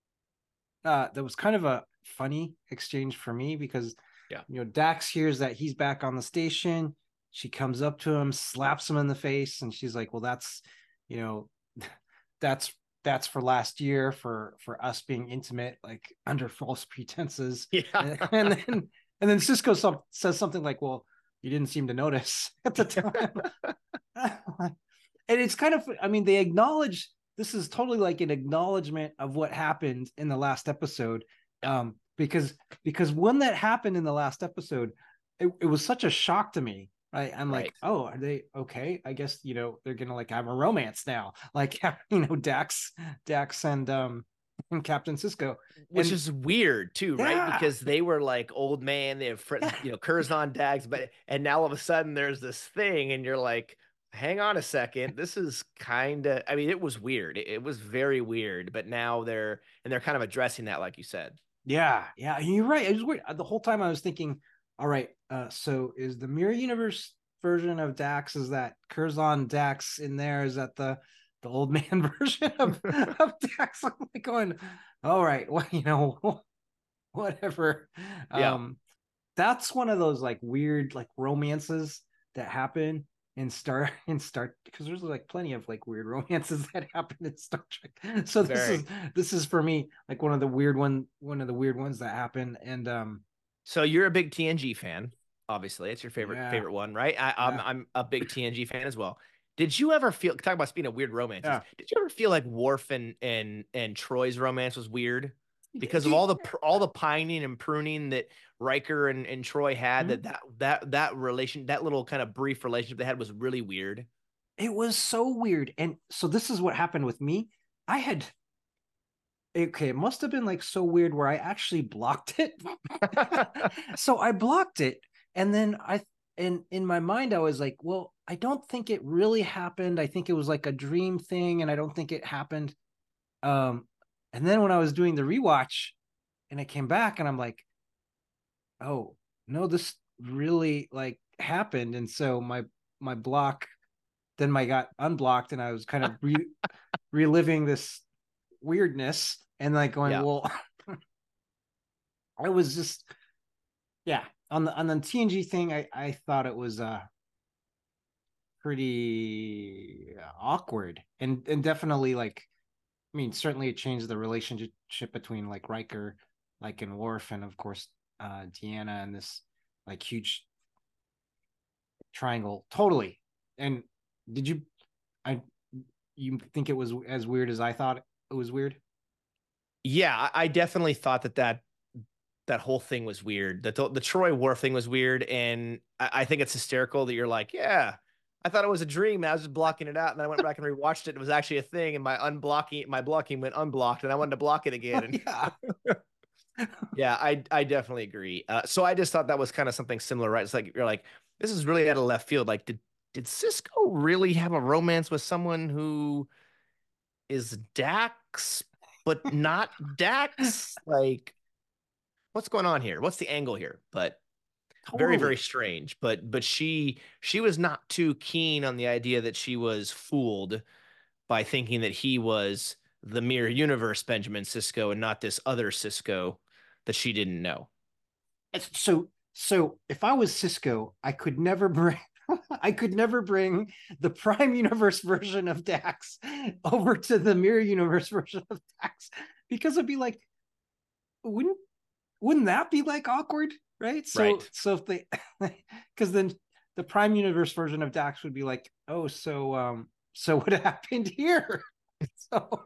uh that was kind of a funny exchange for me because Yeah. you know, Dax hears that he's back on the station. She comes up to him, slaps him in the face, and she's like, well, that's you know, that's that's for last year for for us being intimate, like under false pretenses. Yeah. And, and then and then Cisco some, says something like, well, you didn't seem to notice at the time. And it's kind of, I mean, they acknowledge this is totally like an acknowledgement of what happened in the last episode. Um, because because when that happened in the last episode, it, it was such a shock to me. Right. I'm Right. like, oh, are they okay? I guess, you know, they're gonna like have a romance now. Like, you know, Dax, Dax and um and Captain Sisko. Which And is weird too, right? yeah, Because they were like old man, they have friends, yeah. you know, Curzon Dags, but and now all of a sudden there's this thing, and you're like, hang on a second, this is kind of, I mean, it was weird. It, it was very weird, but now they're and they're kind of addressing that, like you said. Yeah, yeah, you're right. It was weird. The whole time I was thinking, all right, uh, so is the Mirror Universe version of Dax, is that Curzon Dax in there? Is that the the old man version of, of Dax? I'm like going, all right, well, you know, whatever. Yeah. Um, that's one of those like weird like romances that happen in Star in Star because there's like plenty of like weird romances that happen in Star Trek. So this Very. is this is for me like one of the weird one one of the weird ones that happen. And um So you're a big T N G fan, obviously. It's your favorite yeah, favorite one, right? I, I'm yeah, I'm a big T N G fan as well. Did you ever feel talk about speaking of weird romances? yeah. Did you ever feel like Worf and and and Troy's romance was weird because of Do- all the pr- all the pining and pruning that Riker and, and Troy had? Mhm. That that that that relation that little kind of brief relationship they had was really weird. It was so weird. And so this is what happened with me. I had okay, it must have been like so weird where I actually blocked it. So I blocked it, and then I in in my mind I was like, well, I don't think it really happened. I think it was like a dream thing, and I don't think it happened. Um, and then when I was doing the rewatch, and I came back, and I'm like, oh no, this really like happened. And so my my block then my got unblocked, and I was kind of re- reliving this weirdness and like going, Yeah. well, I was just yeah on the on the T N G thing. I I thought it was uh pretty awkward and and definitely like I mean certainly it changed the relationship between like Riker, like and Worf, and of course uh Deanna and this like huge triangle totally. And did you I you think it was as weird as I thought it was weird? Yeah, I, I definitely thought that that that whole thing was weird. That the, the Troy Worf thing was weird, and I, I think it's hysterical that you're like, yeah, I thought it was a dream. And I was just blocking it out, and then I went back and rewatched it. It was actually a thing, and my unblocking, my blocking went unblocked, and I wanted to block it again. And Yeah. yeah, I I definitely agree. Uh, so I just thought that was kind of something similar, right? It's like you're like, this is really out of left field. Like, did did Cisco really have a romance with someone who is Dax, but not Dax? Like, what's going on here? What's the angle here? But very, very Totally. strange. But but she she was not too keen on the idea that she was fooled by thinking that he was the Mirror Universe Benjamin Sisko and not this other Sisko that she didn't know. It's, so so if I was Cisco, I could never bring I could never bring the Prime Universe version of Dax over to the Mirror Universe version of Dax, because it'd be like, wouldn't wouldn't that be like awkward, right? So Right. so if they, because then the Prime Universe version of Dax would be like, oh, so um so what happened here? So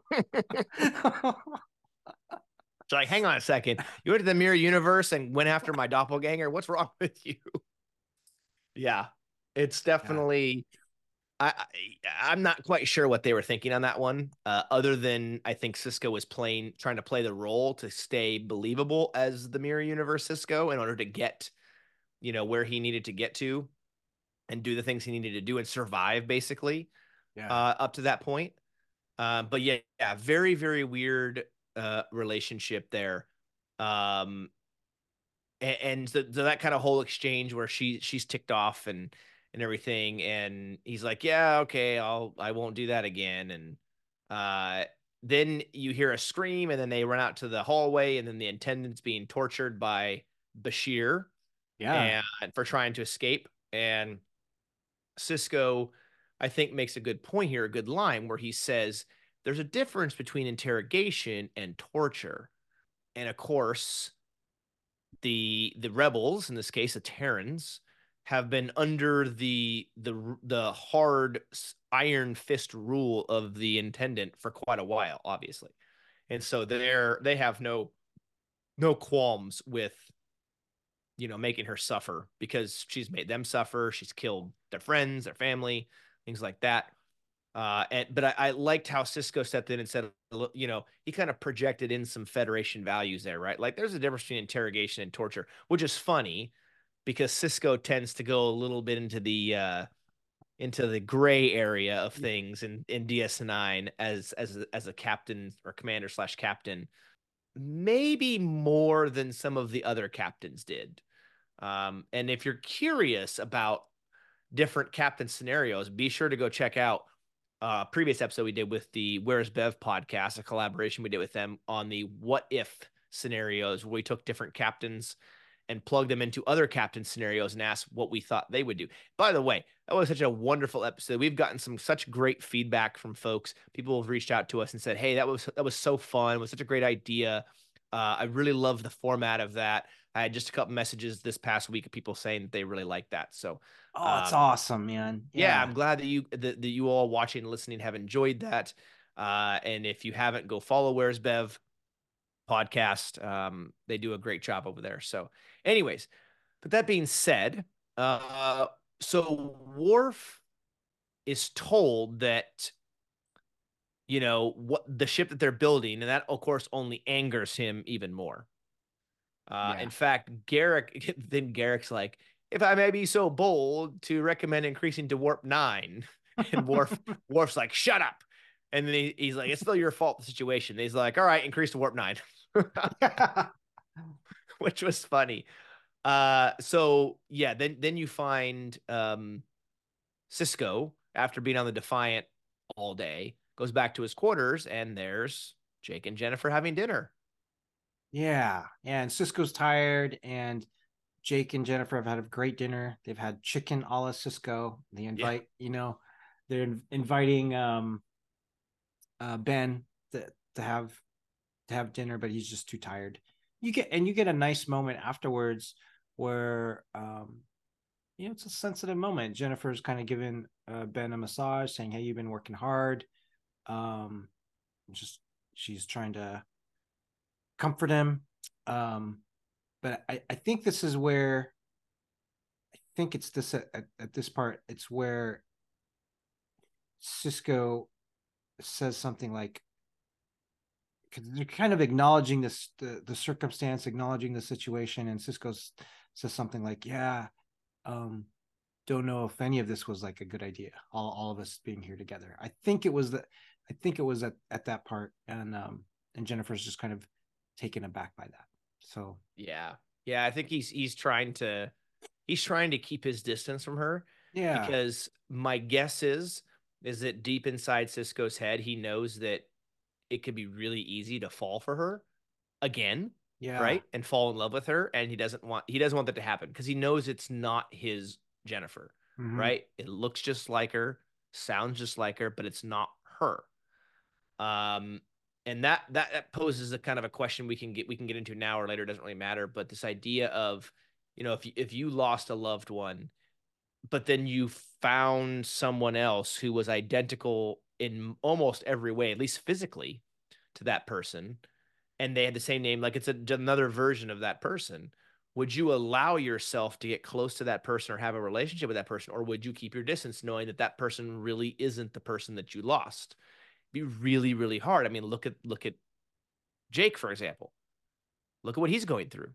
So like, hang on a second. You went to the Mirror Universe and went after my doppelganger. What's wrong with you? Yeah, it's definitely. I, I I'm not quite sure what they were thinking on that one. Uh, other than I think Cisco was playing, trying to play the role to stay believable as the Mirror Universe Cisco in order to get, you know, where he needed to get to and do the things he needed to do and survive, basically, yeah. uh, up to that point. Uh, but yeah, yeah, very, very weird uh, relationship there. Um, and, and so, so that kind of whole exchange where she she's ticked off and and everything, and he's like, yeah, okay, I'll I won't do that again. And uh, then you hear a scream, and then they run out to the hallway, and then the attendant's being tortured by Bashir Yeah. and for trying to escape. And Cisco, I think, makes a good point here, a good line where he says there's a difference between interrogation and torture. And of course, the the rebels, in this case, the Terrans, have been under the the the hard iron fist rule of the intendant for quite a while, obviously. And so they're they have no no qualms with, you know, making her suffer because she's made them suffer. She's killed their friends, their family, things like that. Uh, and but I, I liked how Cisco stepped in and said, you know, he kind of projected in some Federation values there, right? Like there's a difference between interrogation and torture, which is funny because Cisco tends to go a little bit into the uh, into the gray area of things in, in D S nine as as as a captain or commander slash captain, maybe more than some of the other captains did. Um, and if you're curious about different captain scenarios, be sure to go check out uh previous episode we did with the Where's Bev podcast, a collaboration we did with them on the what if scenarios, where we took different captains and plugged them into other captain scenarios and asked what we thought they would do. By the way, that was such a wonderful episode. We've gotten some such great feedback from folks. People have reached out to us and said, hey, that was that was so fun. It was such a great idea. Uh, I really love the format of that. I had just a couple messages this past week of people saying that they really like that. So Oh, it's um, awesome, man. yeah, Yeah. I'm glad that you that, that you all watching and listening have enjoyed that. Uh, and if you haven't, go follow Where's Bev podcast. Um, they do a great job over there. So, anyways, but that being said, uh, so Worf is told that, you know, what the ship that they're building, and that of course only angers him even more. Uh, Yeah. in fact, Garrick, then Garrick's like, if I may be so bold to recommend increasing to warp nine. And Worf, Worf's like, shut up. And then he, he's like, it's still your fault, the situation. And he's like, all right, increase to warp nine, which was funny. Uh, so yeah, then, then you find, um, Cisco, after being on the Defiant all day, goes back to his quarters, and there's Jake and Jennifer having dinner. Yeah. And Cisco's tired, and Jake and Jennifer have had a great dinner. They've had chicken a la Cisco. They invite, yeah. you know, they're inviting um uh Ben to, to have to have dinner, but he's just too tired. You get and you get a nice moment afterwards where um you know, it's a sensitive moment. Jennifer's kind of giving uh, Ben a massage, saying, hey, you've been working hard. Um just she's trying to comfort him. Um but I, I think this is where I think it's this at, at this part, it's where Cisco says something like, because they're kind of acknowledging this the, the circumstance, acknowledging the situation, and Cisco says something like, yeah, um don't know if any of this was like a good idea, all, all of us being here together. I think it was the I think it was at, at that part, and um and Jennifer's just kind of taken aback by that. So yeah yeah I think he's he's trying to he's trying to keep his distance from her, yeah, because my guess is is that deep inside Cisco's head, he knows that it could be really easy to fall for her again. Yeah. right? And fall in love with her. And he doesn't want he doesn't want that to happen because he knows it's not his Jennifer, Mhm. right? It looks just like her, sounds just like her, but it's not her. Um, and that that that poses a kind of a question we can get we can get into now or later, it doesn't really matter. But this idea of, you know, if you, if you lost a loved one, but then you found someone else who was identical in almost every way, at least physically, to that person, and they had the same name, like it's a, another version of that person. Would you allow yourself to get close to that person or have a relationship with that person, or would you keep your distance, knowing that that person really isn't the person that you lost? It'd be really, really hard. I mean, look at look at Jake, for example. Look at what he's going through.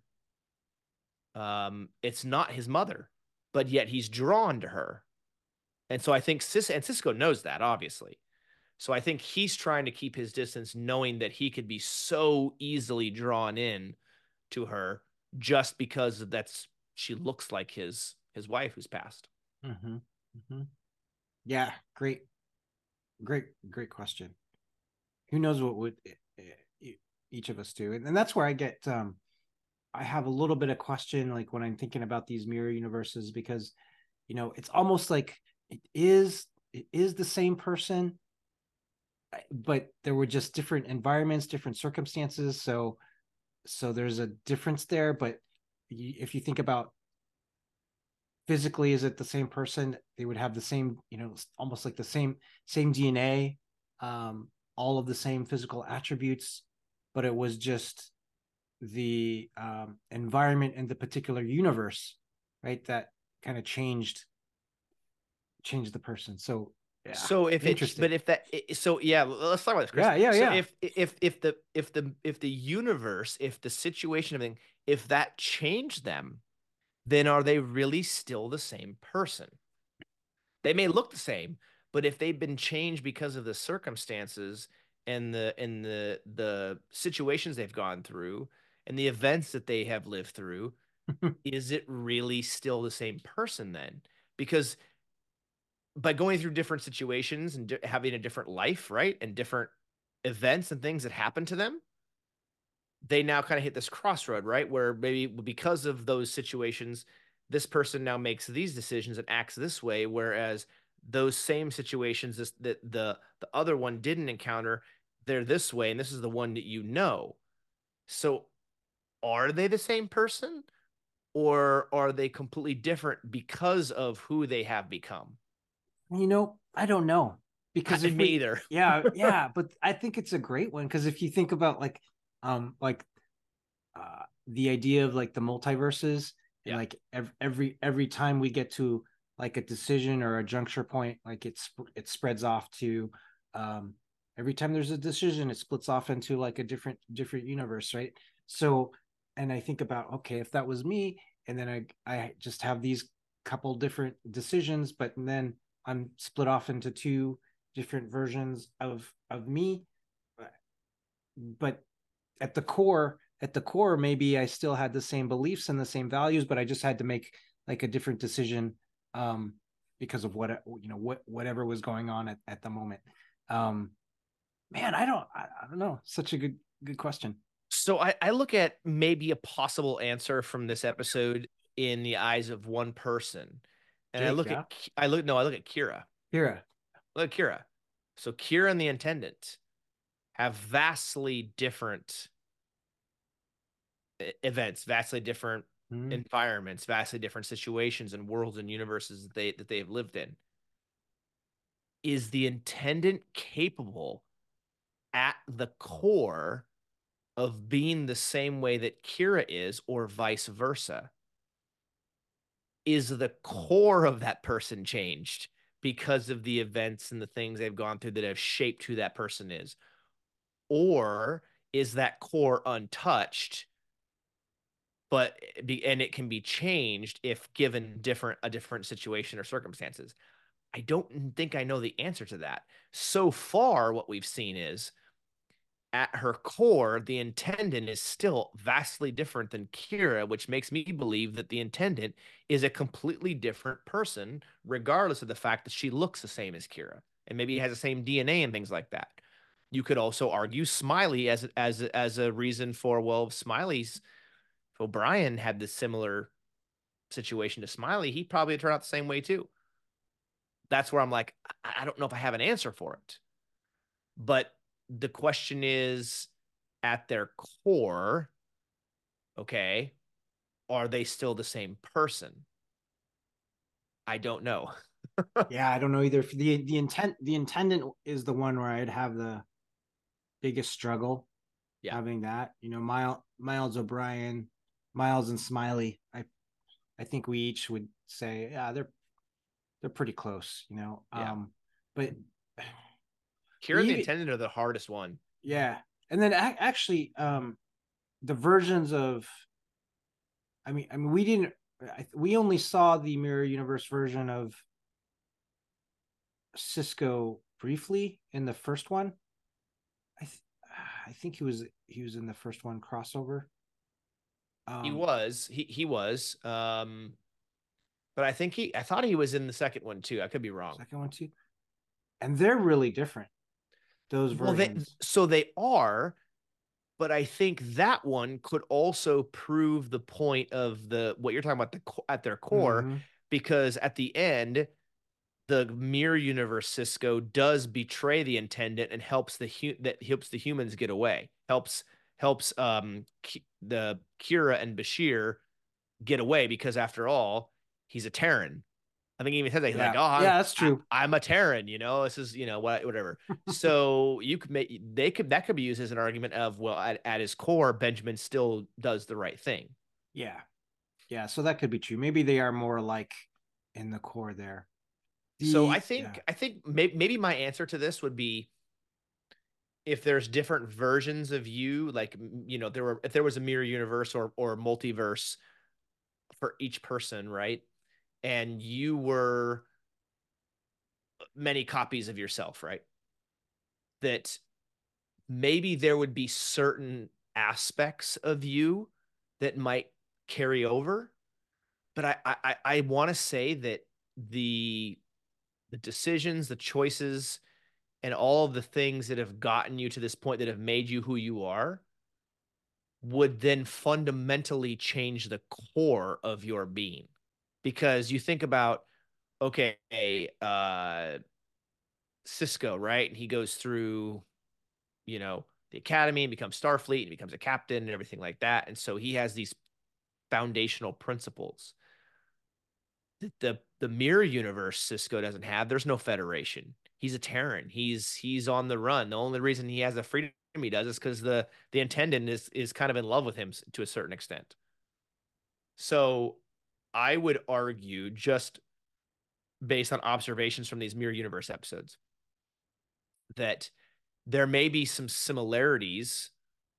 Um, it's not his mother, but yet he's drawn to her. And so I think Cis and Cisco knows that, obviously. So I think he's trying to keep his distance, knowing that he could be so easily drawn in to her just because that's she looks like his his wife who's passed. Mm-hmm. Mm-hmm. Yeah, great, great, great question. Who knows what would each of us do? And, and that's where I get um I have a little bit of question, like when I'm thinking about these mirror universes, because you know it's almost like it is it is the same person, but there were just different environments, different circumstances. So so there's a difference there. But if you think about physically, is it the same person? They would have the same, you know, almost like the same same D N A, um, all of the same physical attributes, but it was just the um, environment in the particular universe, right? That kind of changed changed the person. So yeah, So if it, but if that, so yeah, let's talk about this, Chris. Yeah, yeah, so yeah. if if if the if the if the universe, if the situation, everything, if that changed them, then are they really still the same person? They may look the same, but if they've been changed because of the circumstances and the and the the situations they've gone through and the events that they have lived through, is it really still the same person then? Because by going through different situations and di- having a different life, right? And different events and things that happen to them, they now kind of hit this crossroad, right? Where maybe because of those situations, this person now makes these decisions and acts this way, whereas those same situations this, that the the other one didn't encounter, they're this way, and this is the one that you know. So are they the same person, or are they completely different because of who they have become? You know, I don't know, because if Me we, either. yeah, yeah, but I think it's a great one, because if you think about like, um, like, uh, the idea of like the multiverses, and Yeah. like every every every time we get to like a decision or a juncture point, like it's it spreads off to, um, every time there's a decision, it splits off into like a different different universe, right? So, and I think about, okay, if that was me, and then I I just have these couple different decisions, but then I'm split off into two different versions of of me. But at the core, at the core, maybe I still had the same beliefs and the same values, but I just had to make like a different decision, um, because of what you know what whatever was going on at, at the moment. Um, man, I don't I, I don't know. Such a good good question. So I, I look at maybe a possible answer from this episode in the eyes of one person. And I Jake, look at yeah, I look no, I look at Kira. Kira. Look at Kira. So Kira and the Intendant have vastly different e- events, vastly different Mm-hmm. environments, vastly different situations and worlds and universes that they that they have lived in. Is the Intendant capable at the core of being the same way that Kira is, or vice versa? Is the core of that person changed because of the events and the things they've gone through that have shaped who that person is? Or is that core untouched, but be, and it can be changed if given different a different situation or circumstances? I don't think I know the answer to that. So far, what we've seen is at her core, the Intendant is still vastly different than Kira, which makes me believe that the Intendant is a completely different person, regardless of the fact that she looks the same as Kira and maybe has the same D N A and things like that. you could also argue Smiley as as as a reason for, well, if Smiley's if O'Brien had this similar situation to Smiley, he probably turned out the same way too. That's where I'm like, I don't know if I have an answer for it. But the question is, at their core, okay, are they still the same person? I don't know. Yeah, I don't know either. The the intent the intendant is the one where I'd have the biggest struggle Yeah. having that. You know, Miles Miles O'Brien, Miles and Smiley. I I think we each would say, yeah, they're they're pretty close, you know. Yeah. Um, but Kira and the even, Intendant are the hardest one. yeah. And then a- actually, um, the versions of, I mean, I mean, we didn't, I, we only saw the Mirror Universe version of Cisco briefly in the first one. I, th- I think he was he was in the first one crossover. Um, He was. He he was. Um, but I think he. I thought he was in the second one too. I could be wrong. Second one too, and they're really different. Those Well, they versions. so they are, but I think that one could also prove the point of the what you're talking about the at their core, mm-hmm. because at the end, the mirror universe Cisco does betray the Intendant and helps the hu- that helps the humans get away. Helps helps um Ki- the Kira and Bashir get away, because after all, he's a Terran. I think he even said that he's Yeah, like, "Oh, I'm, yeah, that's true. I, I'm a Terran." You know, this is, you know, what, whatever. So you could make they could that could be used as an argument of, well, at, at his core, Benjamin still does the right thing. Yeah, yeah. So that could be true. Maybe they are more like in the core there. The, So I think yeah. I think maybe, maybe my answer to this would be, if there's different versions of you, like, you know, there were if there was a mirror universe or or a multiverse for each person, right? And you were many copies of yourself, right? That maybe there would be certain aspects of you that might carry over. But I I, I want to say that the the decisions, the choices, and all of the things that have gotten you to this point, that have made you who you are, would then fundamentally change the core of your being. Because you think about, okay, uh Cisco, right? And he goes through, you know, the academy and becomes Starfleet and becomes a captain and everything like that. And so he has these foundational principles that the the mirror universe Cisco doesn't have. There's no federation. He's a Terran. He's he's on the run. The only reason he has the freedom he does is because the the Intendant is is kind of in love with him to a certain extent. So I would argue, just based on observations from these mirror universe episodes, that there may be some similarities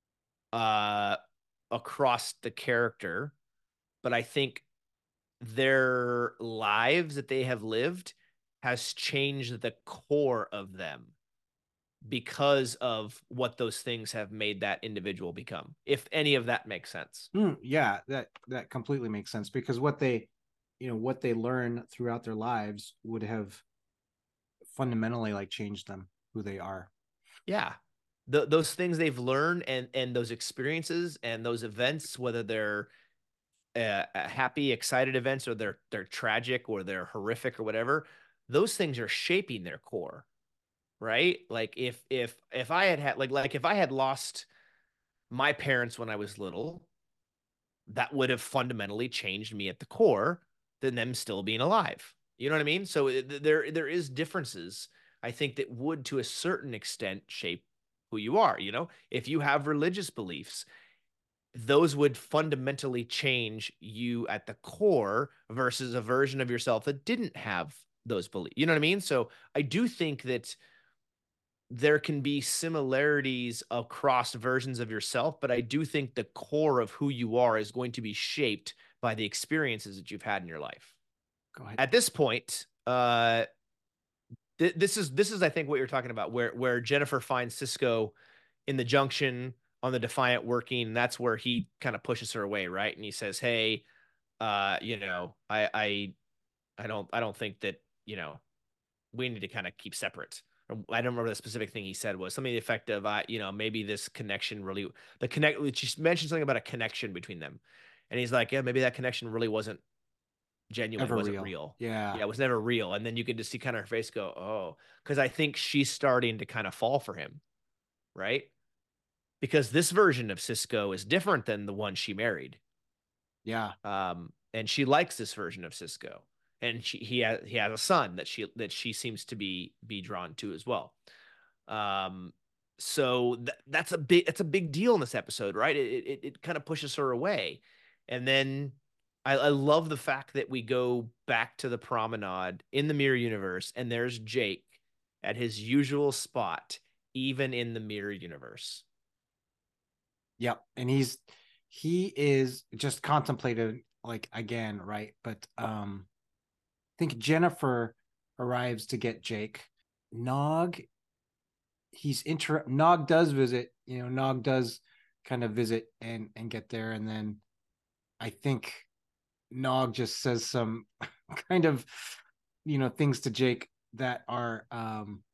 uh across the character, but I think their lives that they have lived has changed the core of them because of what those things have made that individual become, if any of that makes sense. Mm, yeah, that that completely makes sense, because what they, you know, what they learn throughout their lives would have fundamentally like changed them, who they are. Yeah. The, those things they've learned, and and those experiences and those events, whether they're uh, happy, excited events, or they're they're tragic or they're horrific or whatever, those things are shaping their core, right? Like if if if I had had like like if I had lost my parents when I was little, that would have fundamentally changed me at the core than them still being alive. You know what I mean? So it, there there is differences, I think, that would to a certain extent shape who you are. You know, if you have religious beliefs, those would fundamentally change you at the core versus a version of yourself that didn't have those beliefs. You know what I mean? So I do think that there can be similarities across versions of yourself, but I do think the core of who you are is going to be shaped by the experiences that you've had in your life. Go ahead. At this point, uh, th- this is this is I think what you're talking about, where where Jennifer finds Cisco in the junction on the Defiant working. And that's where he kind of pushes her away, right? And he says, "Hey, uh, you know, I I I don't I don't think that, you know, we need to kind of keep separate I don't remember the specific thing he said was something to the effect of, I, you know, maybe this connection really, the connect, she mentioned something about a connection between them. And he's like, yeah, maybe that connection really wasn't genuine, Ever wasn't real. real. Yeah. Yeah, it was never real. And then you could just see kind of her face go, oh, because I think she's starting to kind of fall for him, right? Because this version of Cisco is different than the one she married. Yeah. Um, and she likes this version of Cisco. And she he has he has a son that she that she seems to be be drawn to as well. Um, so th- that's a big it's a big deal in this episode, right? It it, it kind of pushes her away, and then I, I love the fact that we go back to the promenade in the mirror universe, and there's Jake at his usual spot, even in the mirror universe. Yep. And he's he is just contemplated like again, right? But um I think Jennifer arrives to get Jake. Nog, he's inter Nog does visit, you know, Nog does kind of visit and and get there, and then I think Nog just says some kind of, you know, things to Jake that are um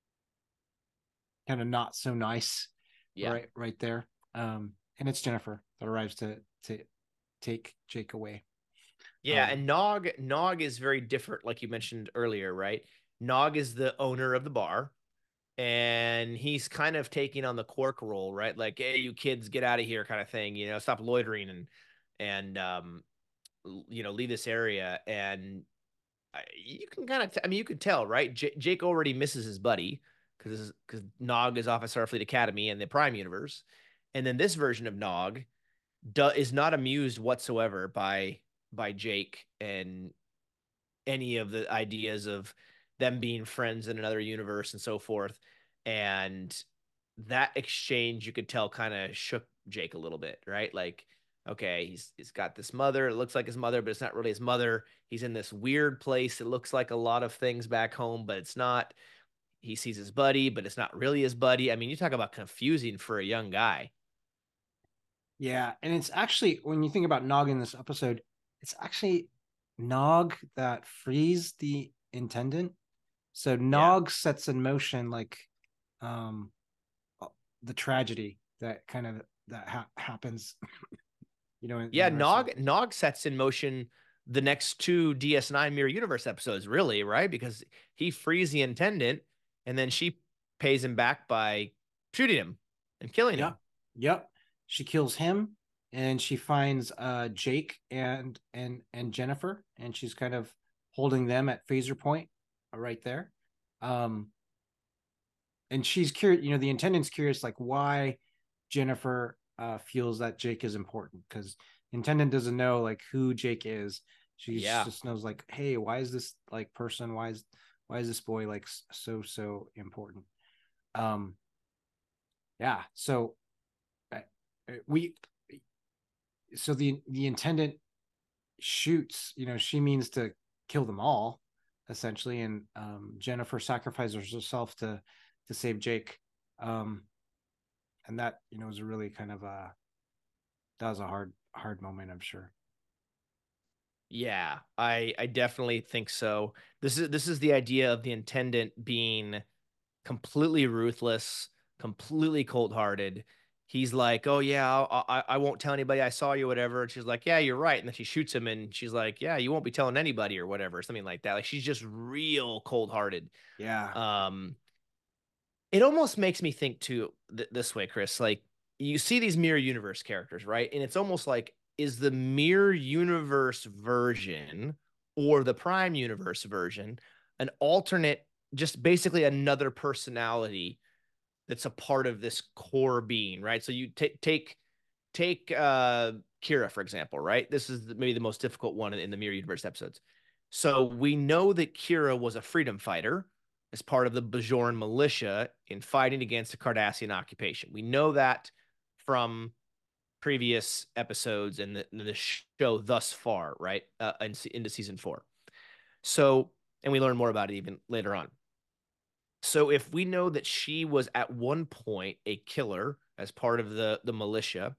kind of not so nice. Yeah. Right right there. Um and it's Jennifer that arrives to to take Jake away. Yeah, Um, and Nog Nog is very different, like you mentioned earlier, right? Nog is the owner of the bar, and he's kind of taking on the Quark role, right? Like, hey, you kids, get out of here, kind of thing. You know, stop loitering and and um, you know, leave this area. And I, you can kind of, t- I mean, you could tell, right? J- Jake already misses his buddy because because Nog is off at Starfleet Academy in the Prime universe, and then this version of Nog do, is not amused whatsoever by by Jake and any of the ideas of them being friends in another universe and so forth. And that exchange, you could tell, kind of shook Jake a little bit, right? Like, okay, he's he's got this mother. It looks like his mother, but it's not really his mother. He's in this weird place. It looks like a lot of things back home, but it's not. He sees his buddy, but it's not really his buddy. I mean, you talk about confusing for a young guy. yeah, and it's actually when you think about Nog in this episode, it's actually Nog that frees the intendant. So Yeah. Nog sets in motion like um the tragedy that kind of that ha- happens, you know, in, in Yeah, the rest of Nog it. Nog sets in motion the next two D S nine Mirror Universe episodes, really, right? Because he frees the intendant, and then she pays him back by shooting him and killing him. Yep, yep. She kills him, and she finds uh Jake and and and Jennifer, and she's kind of holding them at phaser point right there. Um, and she's curious, you know, the intendant's curious, like why Jennifer uh, feels that Jake is important because intendant doesn't know like who Jake is. She Yeah. just knows like, hey, why is this like person? Why is why is this boy like so so important? Um, yeah. So uh, we so the the intendant shoots. You know, she means to kill them all essentially, and um, Jennifer sacrifices herself to to save Jake. Um, and that you know was a really kind of a that was a hard hard moment, I'm sure. Yeah, I I definitely think so. This is this is the idea of the intendant being completely ruthless, completely cold-hearted. He's like, "Oh yeah, I'll, I I won't tell anybody I saw you, whatever." And she's like, "Yeah, you're right." And then she shoots him, and she's like, "Yeah, you won't be telling anybody or whatever," something like that. Like she's just real cold-hearted. Yeah. Um, it almost makes me think too th- this way, Chris. Like you see these mirror universe characters, right? And it's almost like is the mirror universe version or the prime universe version an alternate, just basically another personality that's a part of this core being, right? So you take take take uh Kira, for example, right? This is maybe the most difficult one in the mirror universe episodes. So we know that Kira was a freedom fighter as part of the Bajoran militia in fighting against the Cardassian occupation. We know that from previous episodes in the, in the show thus far, right? Uh, into season four. So, and we learn more about it even later on. So if we know that she was at one point a killer as part of the the militia,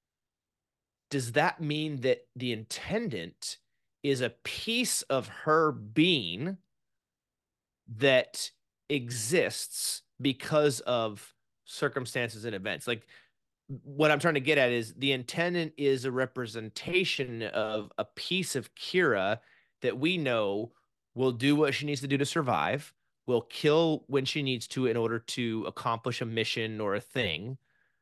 does that mean that the intendant is a piece of her being that exists because of circumstances and events. Like, what I'm trying to get at is the intendant is a representation of a piece of Kira that we know will do what she needs to do to survive, will kill when she needs to in order to accomplish a mission or a thing.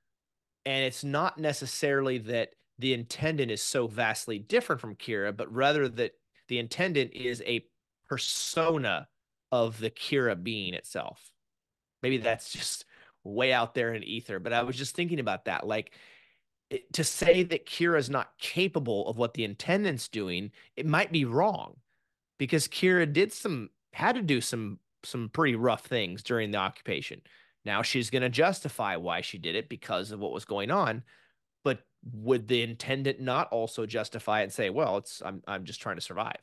And it's not necessarily that the intendant is so vastly different from Kira, but rather that the intendant is a persona of the Kira being itself. Maybe that's just way out there in ether, but I was just thinking about that. Like, it, to say that Kira is not capable of what the intendant's doing, it might be wrong, because Kira did some had to do some some pretty rough things during the occupation. Now she's going to justify why she did it because of what was going on, but would the intendant not also justify it and say, well, it's I'm I'm just trying to survive?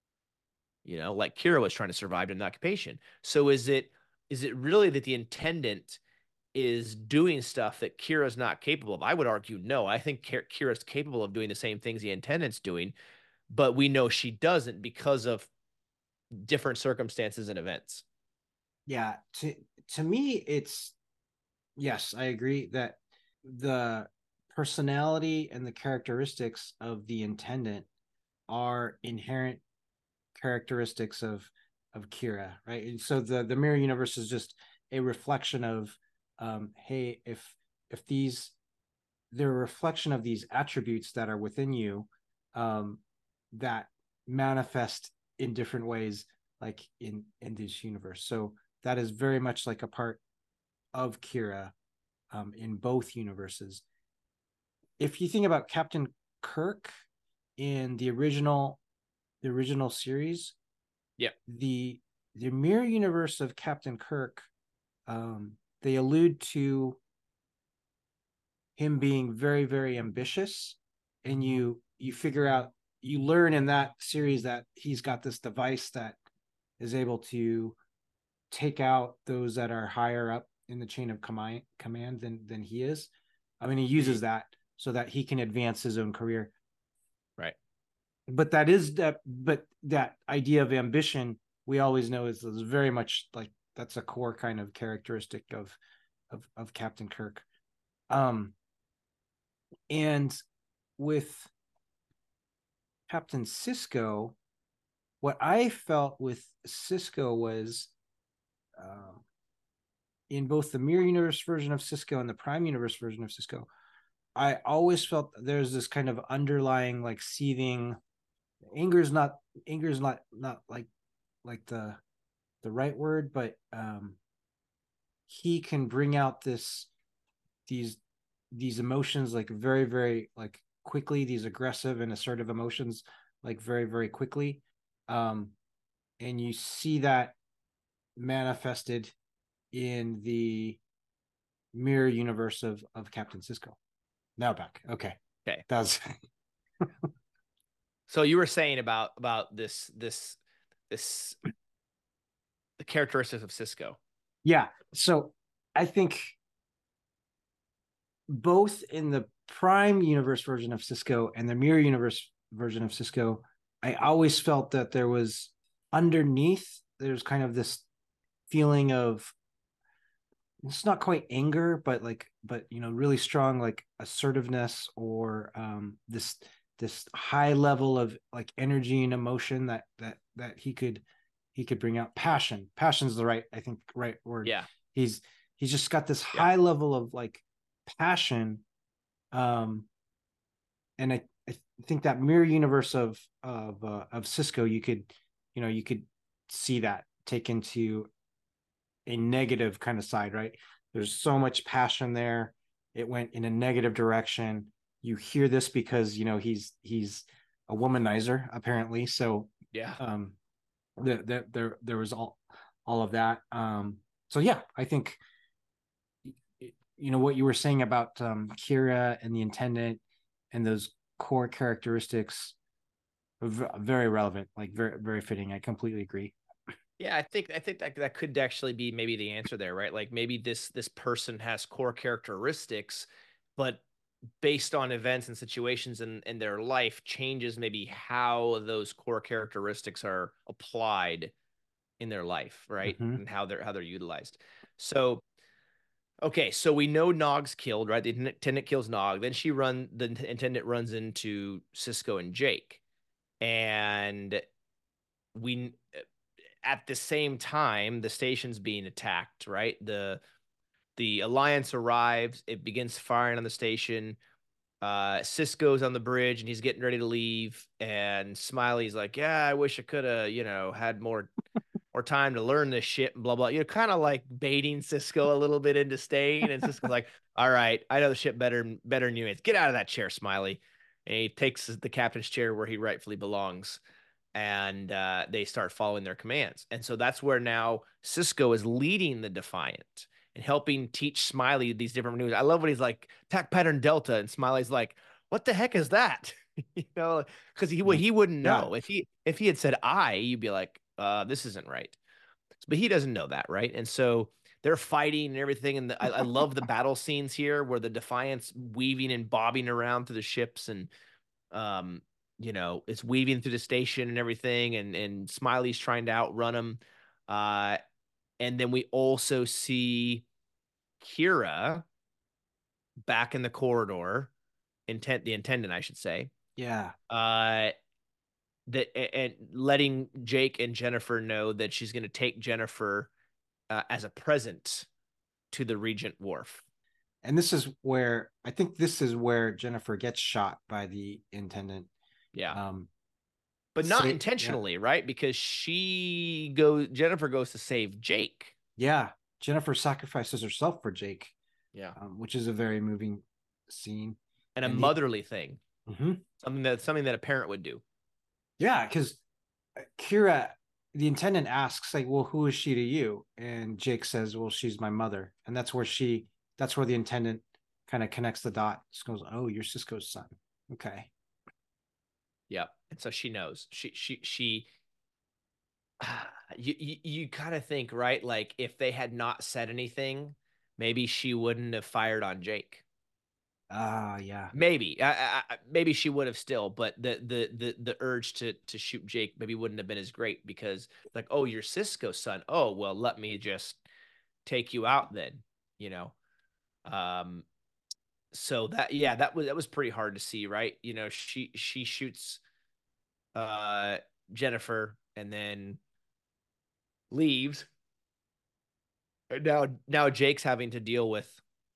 You know, like Kira was trying to survive in the occupation. So is it is it really that the intendant is doing stuff that Kira's not capable of? I would argue no. I think Kira's capable of doing the same things the intendant's doing, but we know she doesn't because of different circumstances and events. Yeah, to to me, it's yes, I agree that the personality and the characteristics of the intendant are inherent characteristics of of Kira, right? And so the the mirror universe is just a reflection of, um, hey, if if these they're a reflection of these attributes that are within you, um, that manifest in different ways, like in in this universe. So that is very much like a part of Kira, um, in both universes. If you think about Captain Kirk in the original the original series, yeah, the the mirror universe of Captain Kirk, um, they allude to him being very, very ambitious, and you you figure out you learn in that series that he's got this device that is able to take out those that are higher up in the chain of command command than than he is. I mean, he uses that so that he can advance his own career. Right. But that is that but that idea of ambition, we always know is, is very much like that's a core kind of characteristic of of of Captain Kirk. Um and with Captain Sisko, what I felt with Sisko was, uh, in both the Mirror Universe version of Sisko and the Prime Universe version of Sisko, I always felt there's this kind of underlying, like, seething anger is not anger is not not like like the the right word, but um he can bring out this these these emotions like very, very like quickly, these aggressive and assertive emotions like very, very quickly. Um and you see that manifested in the mirror universe of of Captain Sisko. Now back. Okay. Okay. That's So you were saying about about this this this the characteristics of Sisko. yeah. So I think both in the Prime Universe version of Sisko and the Mirror Universe version of Sisko, I always felt that there was underneath, there's kind of this feeling of, it's not quite anger, but like, but you know, really strong like assertiveness, or um, this this high level of like energy and emotion that that that he could he could bring out. Passion, passion's the right, I think, right word. Yeah. He's he's just got this high yeah. level of like passion, um, and I I think that mirror universe of of uh, of Sisko, you could you know you could see that taken to a negative kind of side, right? There's so much passion there. It went in a negative direction. You hear this because, you know, he's he's a womanizer apparently. So yeah, um, there there there, there was all all of that. Um, so yeah, I think, you know, what you were saying about um, Kira and the intendant and those core characteristics, very relevant, like very very fitting. I completely agree. Yeah, I think I think that that could actually be maybe the answer there, right? Like maybe this this person has core characteristics, but based on events and situations in, in their life changes maybe how those core characteristics are applied in their life, right? Mhm. And how they're how they're utilized. So okay, so we know Nog's killed, right? The intendant kills Nog. Then she run the intendant runs into Cisco and Jake, and we at the same time the station's being attacked, right? The the Alliance arrives, it begins firing on the station. Uh, Cisco's on the bridge and he's getting ready to leave, and Smiley's like, "Yeah, I wish I could have, you know, had more or time to learn this shit," and blah blah. You're kind of like baiting Cisco a little bit into staying, and Cisco's like, "All right, I know the shit better better than you. Get out of that chair, Smiley." And he takes the captain's chair where he rightfully belongs, and uh, they start following their commands. And so that's where now Cisco is leading the Defiant and helping teach Smiley these different maneuvers. I love when he's like, "Attack pattern Delta," and Smiley's like, "What the heck is that?" you know, because he well, he wouldn't Yeah. know if he if he had said "I," you'd be like, uh, "This isn't right." But he doesn't know that, right? And so they're fighting and everything. And the, I, I love the battle scenes here where the Defiant's weaving and bobbing around through the ships, and um, you know, it's weaving through the station and everything, and and Smiley's trying to outrun him. Uh, and then we also see Kira back in the corridor, intent the intendant, I should say. Yeah. Uh, that and letting Jake and Jennifer know that she's going to take Jennifer uh, as a present to the Regent Wharf. And this is where I think this is where Jennifer gets shot by the intendant. Yeah. Um, but not say, intentionally, yeah. right? Because she goes, Jennifer goes to save Jake. Yeah. Jennifer sacrifices herself for Jake. Yeah. Um, which is a very moving scene. And, and a the, motherly thing. Mm-hmm. Something that something that a parent would do. Yeah, because Kira, the intendant asks, like, "Well, who is she to you?" And Jake says, "Well, she's my mother." And that's where she that's where the intendant kind of connects the dot. Just goes, "Oh, you're Cisco's son." Okay. Yep. And so she knows. She she she you you, you kind of think, right? Like if they had not said anything, maybe she wouldn't have fired on Jake. Ah, uh, yeah. Maybe, I, I, maybe she would have still, but the the the the urge to to shoot Jake maybe wouldn't have been as great, because like, "Oh, you're Cisco's son. Oh, well, let me just take you out then," you know. Um, so that yeah, that was that was pretty hard to see, right? You know, she she shoots uh Jennifer and then leaves. And now now Jake's having to deal with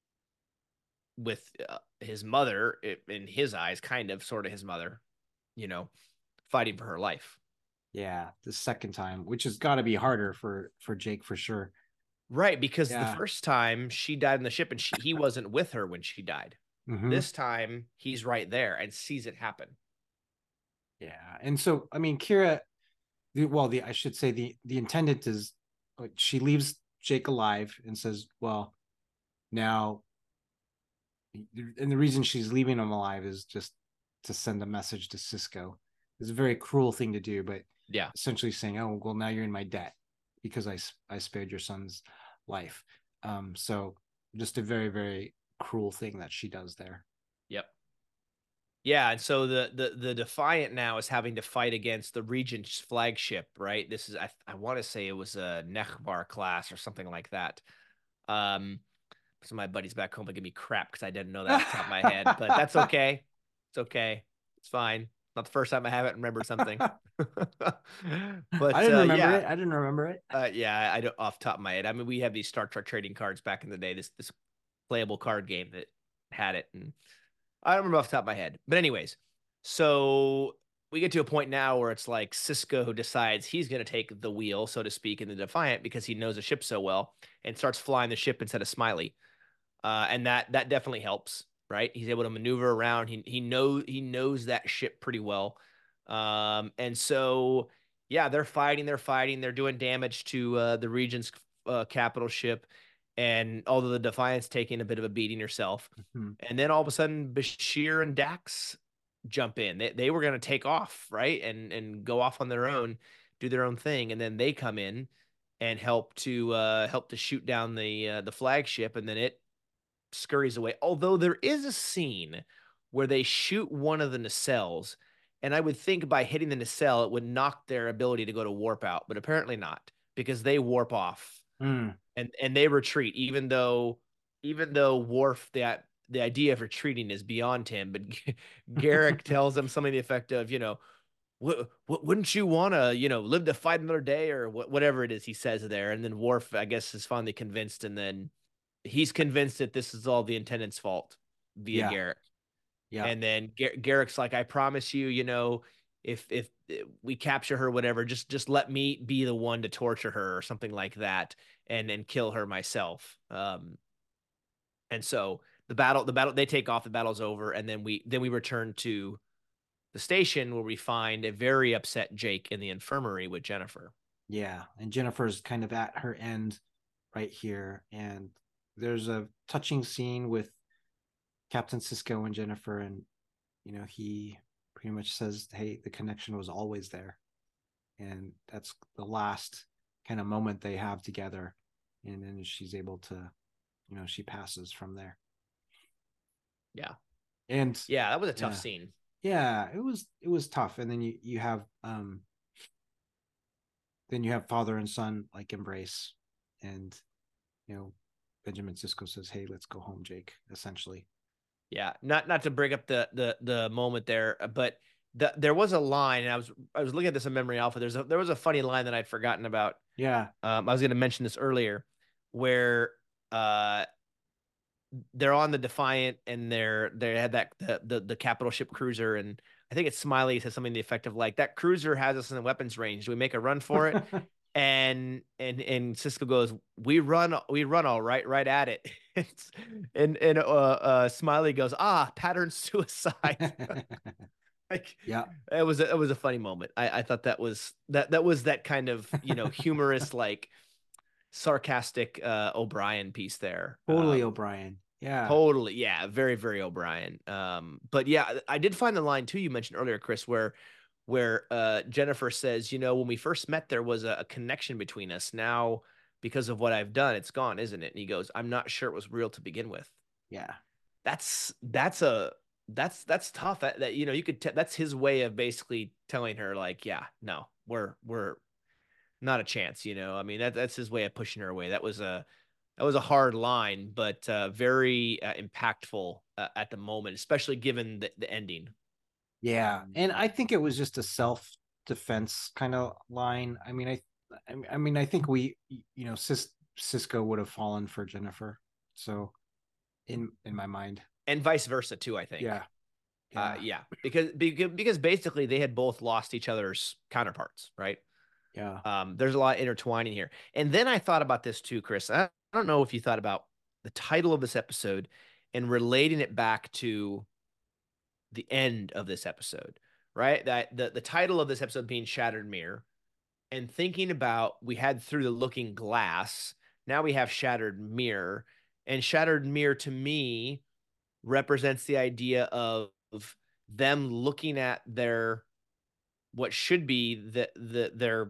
with uh, his mother, in his eyes, kind of, sort of his mother, you know, fighting for her life. Yeah, the second time, which has got to be harder for for Jake for sure. Right, because yeah. the first time she died in the ship and she, he wasn't with her when she died. Mm-hmm. This time he's right there and sees it happen. Yeah, and so I mean, Kira, the, well, the I should say the the intendant is, she leaves Jake alive and says, "Well, now." And the reason she's leaving him alive is just to send a message to Cisco. It's a very cruel thing to do, but yeah, essentially saying, "Oh, well, now you're in my debt because I I spared your son's life." Um, so just a very very cruel thing that she does there. Yep. Yeah, and so the the the Defiant now is having to fight against the Regent's flagship, right? This is I I want to say it was a Nechbar class or something like that. Um. So my buddies back home will give me crap because I didn't know that off the top of my head, but that's okay. It's okay. It's fine. Not the first time I haven't remembered something. but I didn't uh, remember yeah. it. I didn't remember it. Uh, yeah, I don't off the top of my head. I mean, we have these Star Trek trading cards back in the day. This this playable card game that had it, and I don't remember off the top of my head. But anyways, so we get to a point now where it's like Cisco decides he's going to take the wheel, so to speak, in the Defiant because he knows the ship so well, and starts flying the ship instead of Smiley. Uh, and that that definitely helps, right? He's able to maneuver around. He he knows he knows that ship pretty well, um, and so yeah, they're fighting, they're fighting, they're doing damage to uh, the Regent's uh, capital ship, and although the Defiant's taking a bit of a beating herself, mm-hmm. and then all of a sudden Bashir and Dax jump in. They they were going to take off, right, and and go off on their own, do their own thing, and then they come in and help to uh, help to shoot down the uh, the flagship, and then it scurries away. Although there is a scene where they shoot one of the nacelles, and I would think by hitting the nacelle it would knock their ability to go to warp out, but apparently not. because they warp off Mm. and and they retreat, even though even though Worf, that the idea of retreating is beyond him. But Garak tells them something to the effect of, you know, w- w- wouldn't you want to, you know, live to fight another day, or wh- whatever it is he says there. And then Worf, I guess, is finally convinced, and then he's convinced that this is all the Intendant's fault via Yeah. Garak. Yeah. And then Gar- Garak's like, I promise you, you know, if if we capture her, whatever, just just let me be the one to torture her or something like that, and and kill her myself. Um, and so the battle, the battle, they take off. The battle's over, and then we then we return to the station where we find a very upset Jake in the infirmary with Jennifer. Yeah, and Jennifer's kind of at her end right here, and there's a touching scene with Captain Sisko and Jennifer, and you know, he pretty much says, hey, the connection was always there, and that's the last kind of moment they have together. And then she's able to, you know, she passes from there. Yeah. And yeah, that was a tough yeah. scene. Yeah, it was it was tough. And then you you have um then you have father and son like embrace, and you know, Benjamin Sisko says, hey, let's go home, Jake, essentially. Yeah, not not to bring up the the the moment there, but the, there was a line, and I was I was looking at this in Memory Alpha. There's a there was a funny line that I'd forgotten about. Yeah. Um, I was going to mention this earlier, where uh they're on the Defiant, and they're they had that the, the the capital ship cruiser, and I think it's Smiley says something to the effect of like, that cruiser has us in the weapons range. Do we make a run for it? and and and Sisko goes, we run we run all right right at it. and and uh, uh Smiley goes, ah, pattern suicide. Like, yeah, it was a, it was a funny moment. I I thought that was that that was that kind of, you know, humorous, like sarcastic uh O'Brien piece there. totally um, O'Brien. Yeah. Totally. Yeah. Very, very O'Brien. Um, but yeah, I did find the line too you mentioned earlier, Chris, where where uh Jennifer says, you know, when we first met, there was a, a connection between us. Now, because of what I've done, it's gone, isn't it? And he goes, I'm not sure it was real to begin with. Yeah. That's that's a that's that's tough. That, that you know, you could t- that's his way of basically telling her, like, yeah, no, we're we're not a chance, you know. I mean, that that's his way of pushing her away. That was a that was a hard line, but uh, very uh, impactful uh, at the moment, especially given the, the ending. Yeah, and I think it was just a self defense kind of line. I mean, I, I mean, I think we, you know, Cis, Cisco would have fallen for Jennifer. So, in in my mind, And vice versa too, I think. yeah, yeah, uh, yeah, because because because basically they had both lost each other's counterparts, right? Yeah. Um, there's a lot intertwining here, and then I thought about this too, Chris. I, I don't know if you thought about the title of this episode and relating it back to the end of this episode, right? That the, the title of this episode being Shattered Mirror, and thinking about, we had Through the Looking Glass, now we have Shattered Mirror. And Shattered Mirror to me represents the idea of them looking at their what should be the the their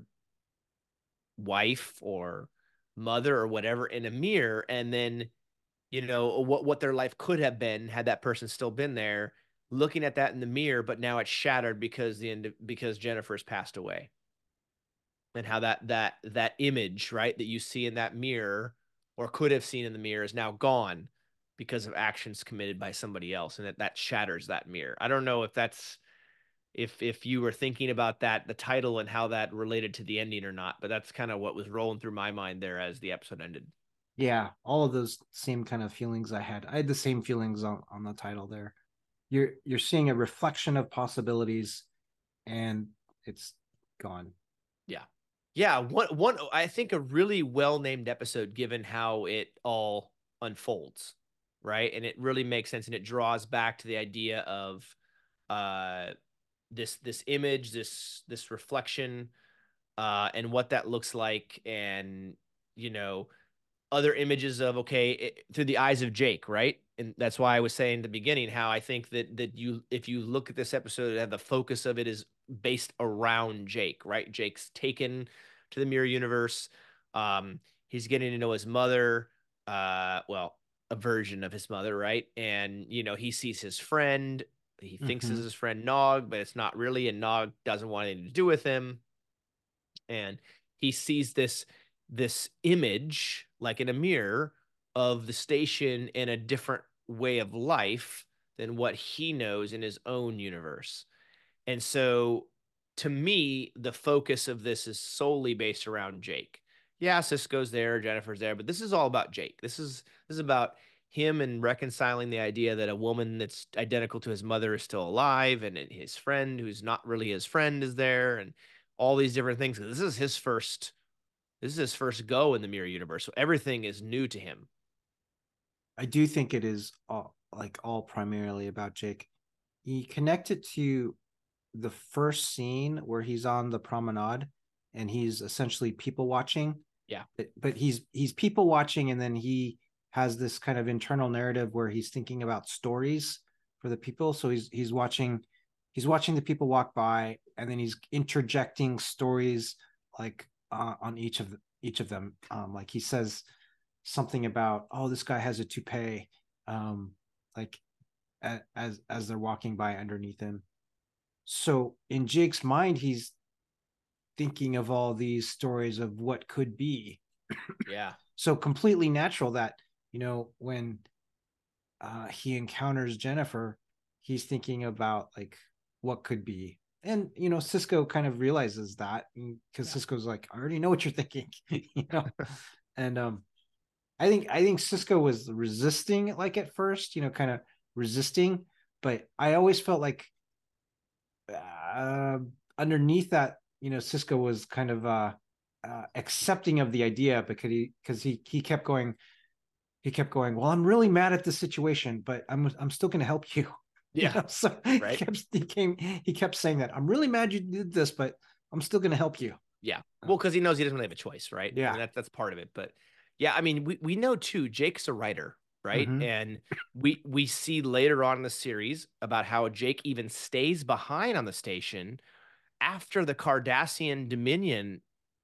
wife or mother or whatever in a mirror, and then, you know, what what their life could have been had that person still been there, looking at that in the mirror, but now it's shattered because the end because Jennifer's passed away. And how that that that image, right, that you see in that mirror or could have seen in the mirror is now gone because of actions committed by somebody else, and that that shatters that mirror. I don't know if that's if if you were thinking about that, the title and how that related to the ending or not, but that's kind of what was rolling through my mind there as the episode ended. Yeah, all of those same kind of feelings I had. I had the same feelings on, on the title there. You're you're seeing a reflection of possibilities, and it's gone. Yeah. Yeah, one one I think a really well-named episode given how it all unfolds, right? And it really makes sense, and it draws back to the idea of uh this this image, this this reflection, uh and what that looks like, and you know, other images of, okay, it, through the eyes of Jake, right? And that's why I was saying in the beginning how I think that that you, if you look at this episode, the focus of it is based around Jake, right? Jake's taken to the mirror universe. Um, he's getting to know his mother, uh, well, a version of his mother, right? And you know, he sees his friend. He thinks Mm-hmm. is his friend Nog, but it's not really, and Nog doesn't want anything to do with him. And he sees this this image like in a mirror of the station in a different way of life than what he knows in his own universe. And so to me, the focus of this is solely based around Jake. Yeah, Cisco's there, Jennifer's there, but this is all about Jake. This is this is about him and reconciling the idea that a woman that's identical to his mother is still alive, and his friend who's not really his friend is there, and all these different things. This is his first this is his first go in the mirror universe. So everything is new to him. I do think it is all like all primarily about Jake. He connected to the first scene where he's on the promenade and he's essentially people watching. Yeah. But, but he's he's people watching, and then he has this kind of internal narrative where he's thinking about stories for the people. So he's he's watching he's watching the people walk by, and then he's interjecting stories like uh, on each of the, each of them. Um, like he says something about, oh, this guy has a toupee, um, like as as they're walking by underneath him. So in Jake's mind, he's thinking of all these stories of what could be. Yeah. So completely natural that, you know, when uh, he encounters Jennifer, he's thinking about like what could be. And, you know, Cisco kind of realizes that, because yeah. Cisco's like, I already know what you're thinking, you know? And um, I think, I think Cisco was resisting, like at first, you know, kind of resisting, but I always felt like uh, underneath that, you know, Cisco was kind of uh, uh, accepting of the idea, because he, because he, he kept going, he kept going, well, I'm really mad at the situation, but I'm, I'm still going to help you. Yeah. You know? So right. he kept, he came, he kept saying that, I'm really mad you did this, but I'm still going to help you. Yeah. Well, because he knows he doesn't really have a choice, right? Yeah. I mean, that, that's part of it. But yeah, I mean, we, we know too, Jake's a writer, right? Mm-hmm. And we we see later on in the series about how Jake even stays behind on the station after the Cardassian Dominion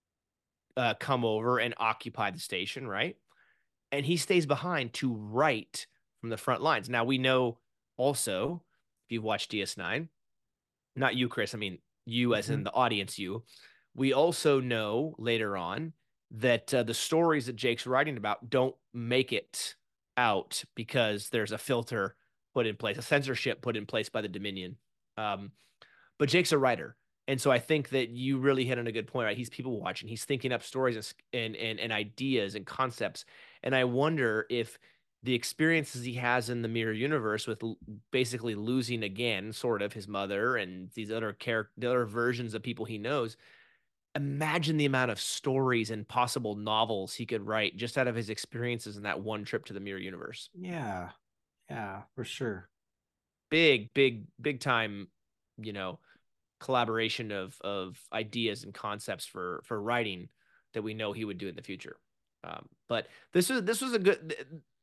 uh, come over and occupy the station, right? And he stays behind to write from the front lines. Now, we know also, if you've watched D S nine, not you, Chris, I mean, you as mm-hmm. in the audience, you, we also know later on that uh, the stories that Jake's writing about don't make it out because there's a filter put in place, a censorship put in place by the Dominion. Um, but Jake's a writer. And so I think that you really hit on a good point, right? He's people watching. He's thinking up stories and, and, and ideas and concepts. And I wonder if the experiences he has in the mirror universe with basically losing again, sort of his mother and these other character, the other versions of people he knows, imagine the amount of stories and possible novels he could write just out of his experiences in that one trip to the mirror universe. Yeah. Yeah, for sure. Big, big, big time, you know, collaboration of, of ideas and concepts for, for writing that we know he would do in the future. Um, but this was, this was a good,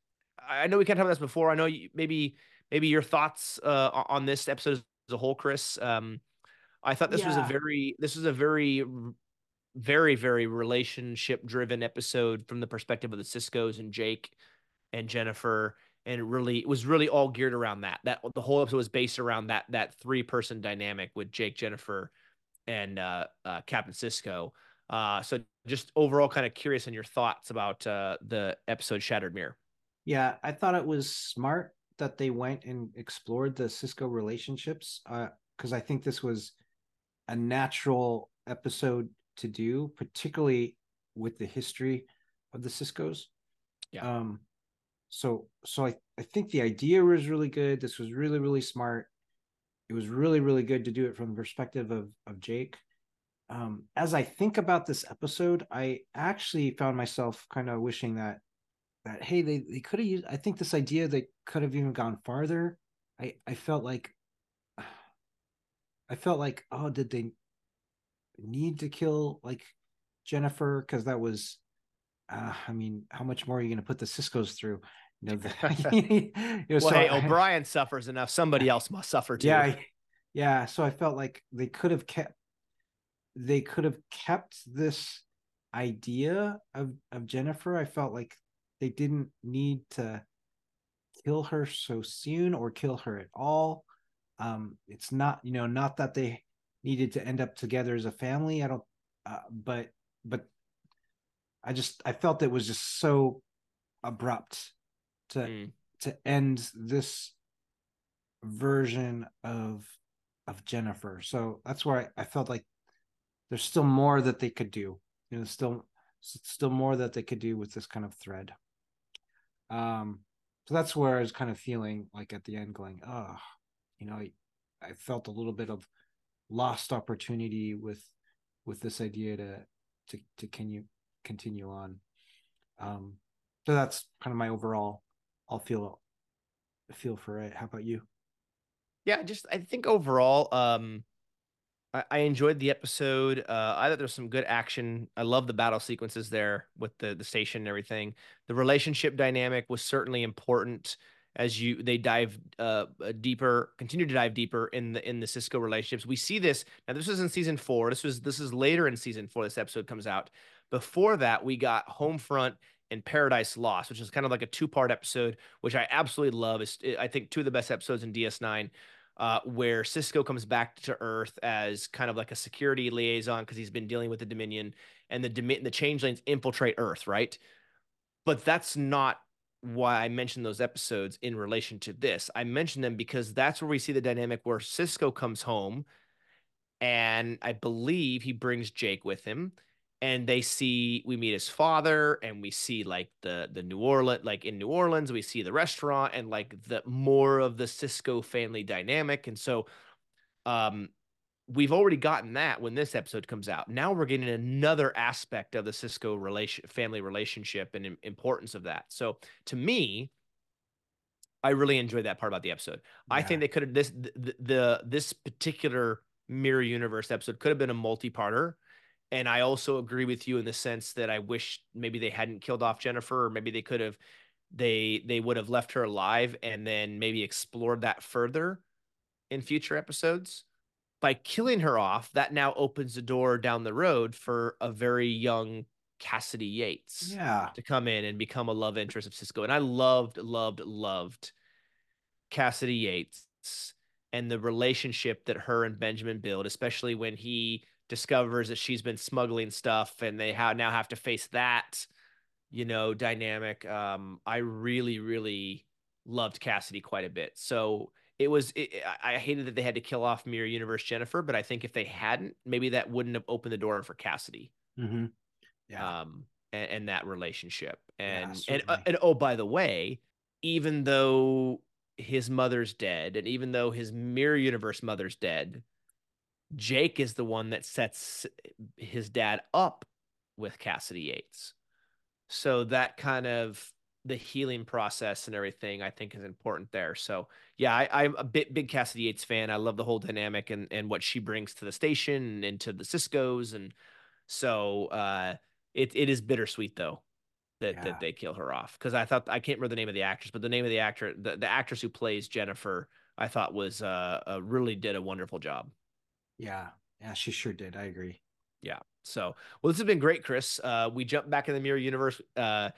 I know we can't have this before. I know you, maybe, maybe your thoughts uh, on this episode as a whole, Chris. Um, I thought this yeah. was a very, this was a very, very, very relationship driven episode from the perspective of the Ciscos and Jake and Jennifer. And it really, it was really all geared around that, that the whole episode was based around that, that three person dynamic with Jake, Jennifer, and uh, uh, Captain Cisco. Uh, so just overall kind of curious on your thoughts about uh, the episode Shattered Mirror. Yeah, I thought it was smart that they went and explored the Cisco relationships, because uh, I think this was a natural episode to do, particularly with the history of the Ciscos. Yeah. Um, so so I, I think the idea was really good. This was really, really smart. It was really, really good to do it from the perspective of, of Jake. Um, as I think about this episode, I actually found myself kind of wishing that that hey, they, they could have used, I think this idea, they could have even gone farther. I, I felt like I felt like, oh, did they need to kill like Jennifer? Because that was uh, I mean, how much more are you going to put the Ciscos through? You know, the, you know well, so hey, I, O'Brien suffers enough. Somebody else must suffer too. Yeah, yeah. So I felt like they could have kept they could have kept this idea of of Jennifer. I felt like they didn't need to kill her so soon or kill her at all. Um, it's not, you know, not that they needed to end up together as a family. I don't, uh, but but I just I felt it was just so abrupt to mm. to end this version of of Jennifer. So that's where I, I felt like there's still more that they could do. You know, still still more that they could do with this kind of thread. Um, so that's where I was kind of feeling like at the end, going, oh, you know, I, I felt a little bit of lost opportunity with with this idea to to to continue continue on. Um, so that's kind of my overall I'll feel feel for it. How about you? Yeah, just I think overall, um, I, I enjoyed the episode. Uh, I thought there was some good action. I love the battle sequences there with the the station and everything. The relationship dynamic was certainly important as you they dive uh deeper, continue to dive deeper in the in the Sisko relationships. We see this now. This was in season four. This was this is later in season four. This episode comes out. Before that, we got Homefront and Paradise Lost, which is kind of like a two part episode, which I absolutely love. It's I think two of the best episodes in D S nine. Uh, where Sisko comes back to Earth as kind of like a security liaison because he's been dealing with the Dominion, and the Domin- the Changelings infiltrate Earth, right? But that's not why I mentioned those episodes in relation to this. I mentioned them because that's where we see the dynamic where Sisko comes home, and I believe he brings Jake with him. And they see, we meet his father, and we see like the the New Orleans, like in New Orleans, we see the restaurant and like the more of the Sisko family dynamic. And so um we've already gotten that when this episode comes out. Now we're getting another aspect of the Sisko relation family relationship and importance of that. So to me, I really enjoyed that part about the episode. Yeah. I think they could have this the, the this particular Mirror Universe episode could have been a multi-parter. And I also agree with you in the sense that I wish maybe they hadn't killed off Jennifer, or maybe they could have, they they would have left her alive and then maybe explored that further in future episodes. By killing her off, that now opens the door down the road for a very young Cassidy Yates yeah. to come in and become a love interest of Sisko. And I loved, loved, loved Cassidy Yates and the relationship that her and Benjamin build, especially when he discovers that she's been smuggling stuff and they ha- now have to face that, you know, dynamic. Um, I really, really loved Cassidy quite a bit. So it was, it, I hated that they had to kill off Mirror Universe Jennifer, but I think if they hadn't, maybe that wouldn't have opened the door for Cassidy. Mm-hmm. Yeah. Um, and, and that relationship. And, yeah, and, uh, and, oh, by the way, even though his mother's dead, and even though his Mirror Universe mother's dead, Jake is the one that sets his dad up with Cassidy Yates. So that kind of the healing process and everything, I think, is important there. So yeah, I, I'm a bit big Cassidy Yates fan. I love the whole dynamic and and what she brings to the station and to the Siskos, and so uh, it it is bittersweet though that yeah. that they kill her off, because I thought, I can't remember the name of the actress, but the name of the actor, the, the actress who plays Jennifer, I thought was uh, uh really did a wonderful job. Yeah, yeah, she sure did. I agree. Yeah. So, well, this has been great, Chris. Uh, we jumped back in the Mirror Universe, uh,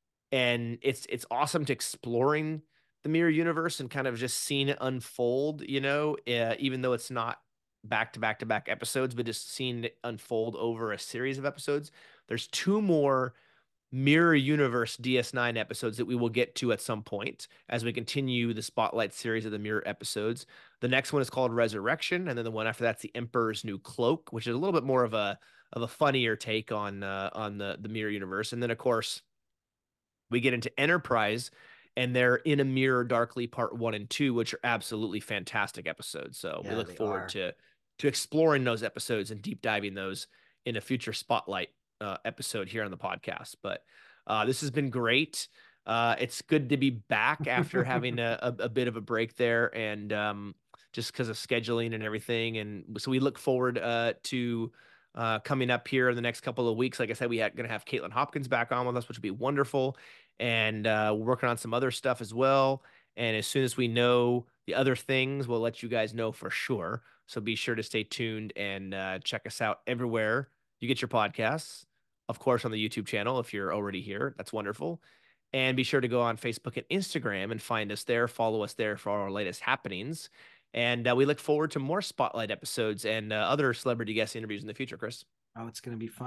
and it's it's awesome to exploring the Mirror Universe and kind of just seeing it unfold. You know, uh, even though it's not back to back to back episodes, but just seeing it unfold over a series of episodes. There's two more Mirror Universe D S nine episodes that we will get to at some point as we continue the Spotlight series of the Mirror episodes. The next one is called Resurrection, and then the one after that's the Emperor's New Cloak, which is a little bit more of a of a funnier take on uh, on the the Mirror Universe. And then of course we get into Enterprise, and they're in a Mirror Darkly Part One and Two, which are absolutely fantastic episodes. So yeah, we look forward are. to to exploring those episodes and deep diving those in a future Spotlight Uh, episode here on the podcast. But uh, this has been great. Uh, it's good to be back after having a, a, a bit of a break there, and um, just because of scheduling and everything. And so we look forward uh, to uh, coming up here in the next couple of weeks. Like I said, we are going to have Caitlin Hopkins back on with us, which will be wonderful. And uh, we're working on some other stuff as well. And as soon as we know the other things, we'll let you guys know for sure. So be sure to stay tuned and uh, check us out everywhere you get your podcasts. Of course, on the YouTube channel, if you're already here, that's wonderful. And be sure to go on Facebook and Instagram and find us there. Follow us there for our latest happenings. And uh, we look forward to more Spotlight episodes and uh, other celebrity guest interviews in the future, Chris. Oh, it's going to be fun.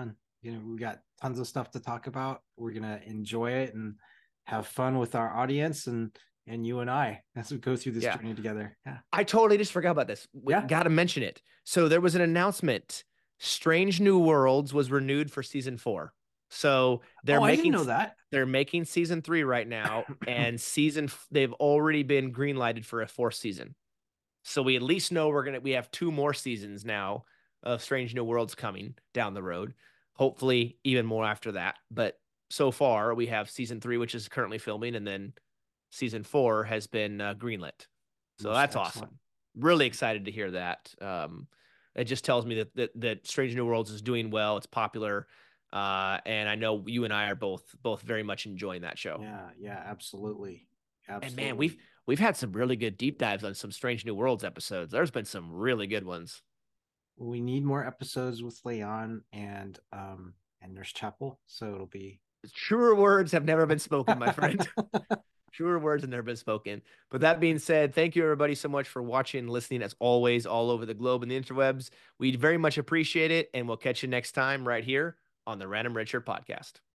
You know, we got tons of stuff to talk about. We're gonna enjoy it and have fun with our audience and and you and I as we go through this Yeah. journey together. Yeah. I totally just forgot about this. We Yeah. got to mention it. So there was an announcement. Strange New Worlds was renewed for season four. So they're Oh, I making didn't know that. they're making season three right now, and season they've already been green lighted for a fourth season. So we at least know we're gonna we have two more seasons now of Strange New Worlds coming down the road. Hopefully, even more after that. But so far, we have season three, which is currently filming, and then season four has been uh, greenlit. So Most that's excellent. awesome. Really excited to hear that. Um, it just tells me that, that that Strange New Worlds is doing well. It's popular, uh, and I know you and I are both both very much enjoying that show. Yeah, yeah, absolutely. Absolutely. And man, we've we've had some really good deep dives on some Strange New Worlds episodes. There's been some really good ones. We need more episodes with Leon and um and Nurse Chapel, so it'll be Truer words have never been spoken, my friend. Truer words have never been spoken. But that being said, thank you everybody so much for watching and listening as always, all over the globe and the interwebs. We very much appreciate it, and we'll catch you next time right here on the Random Redshirt Podcast.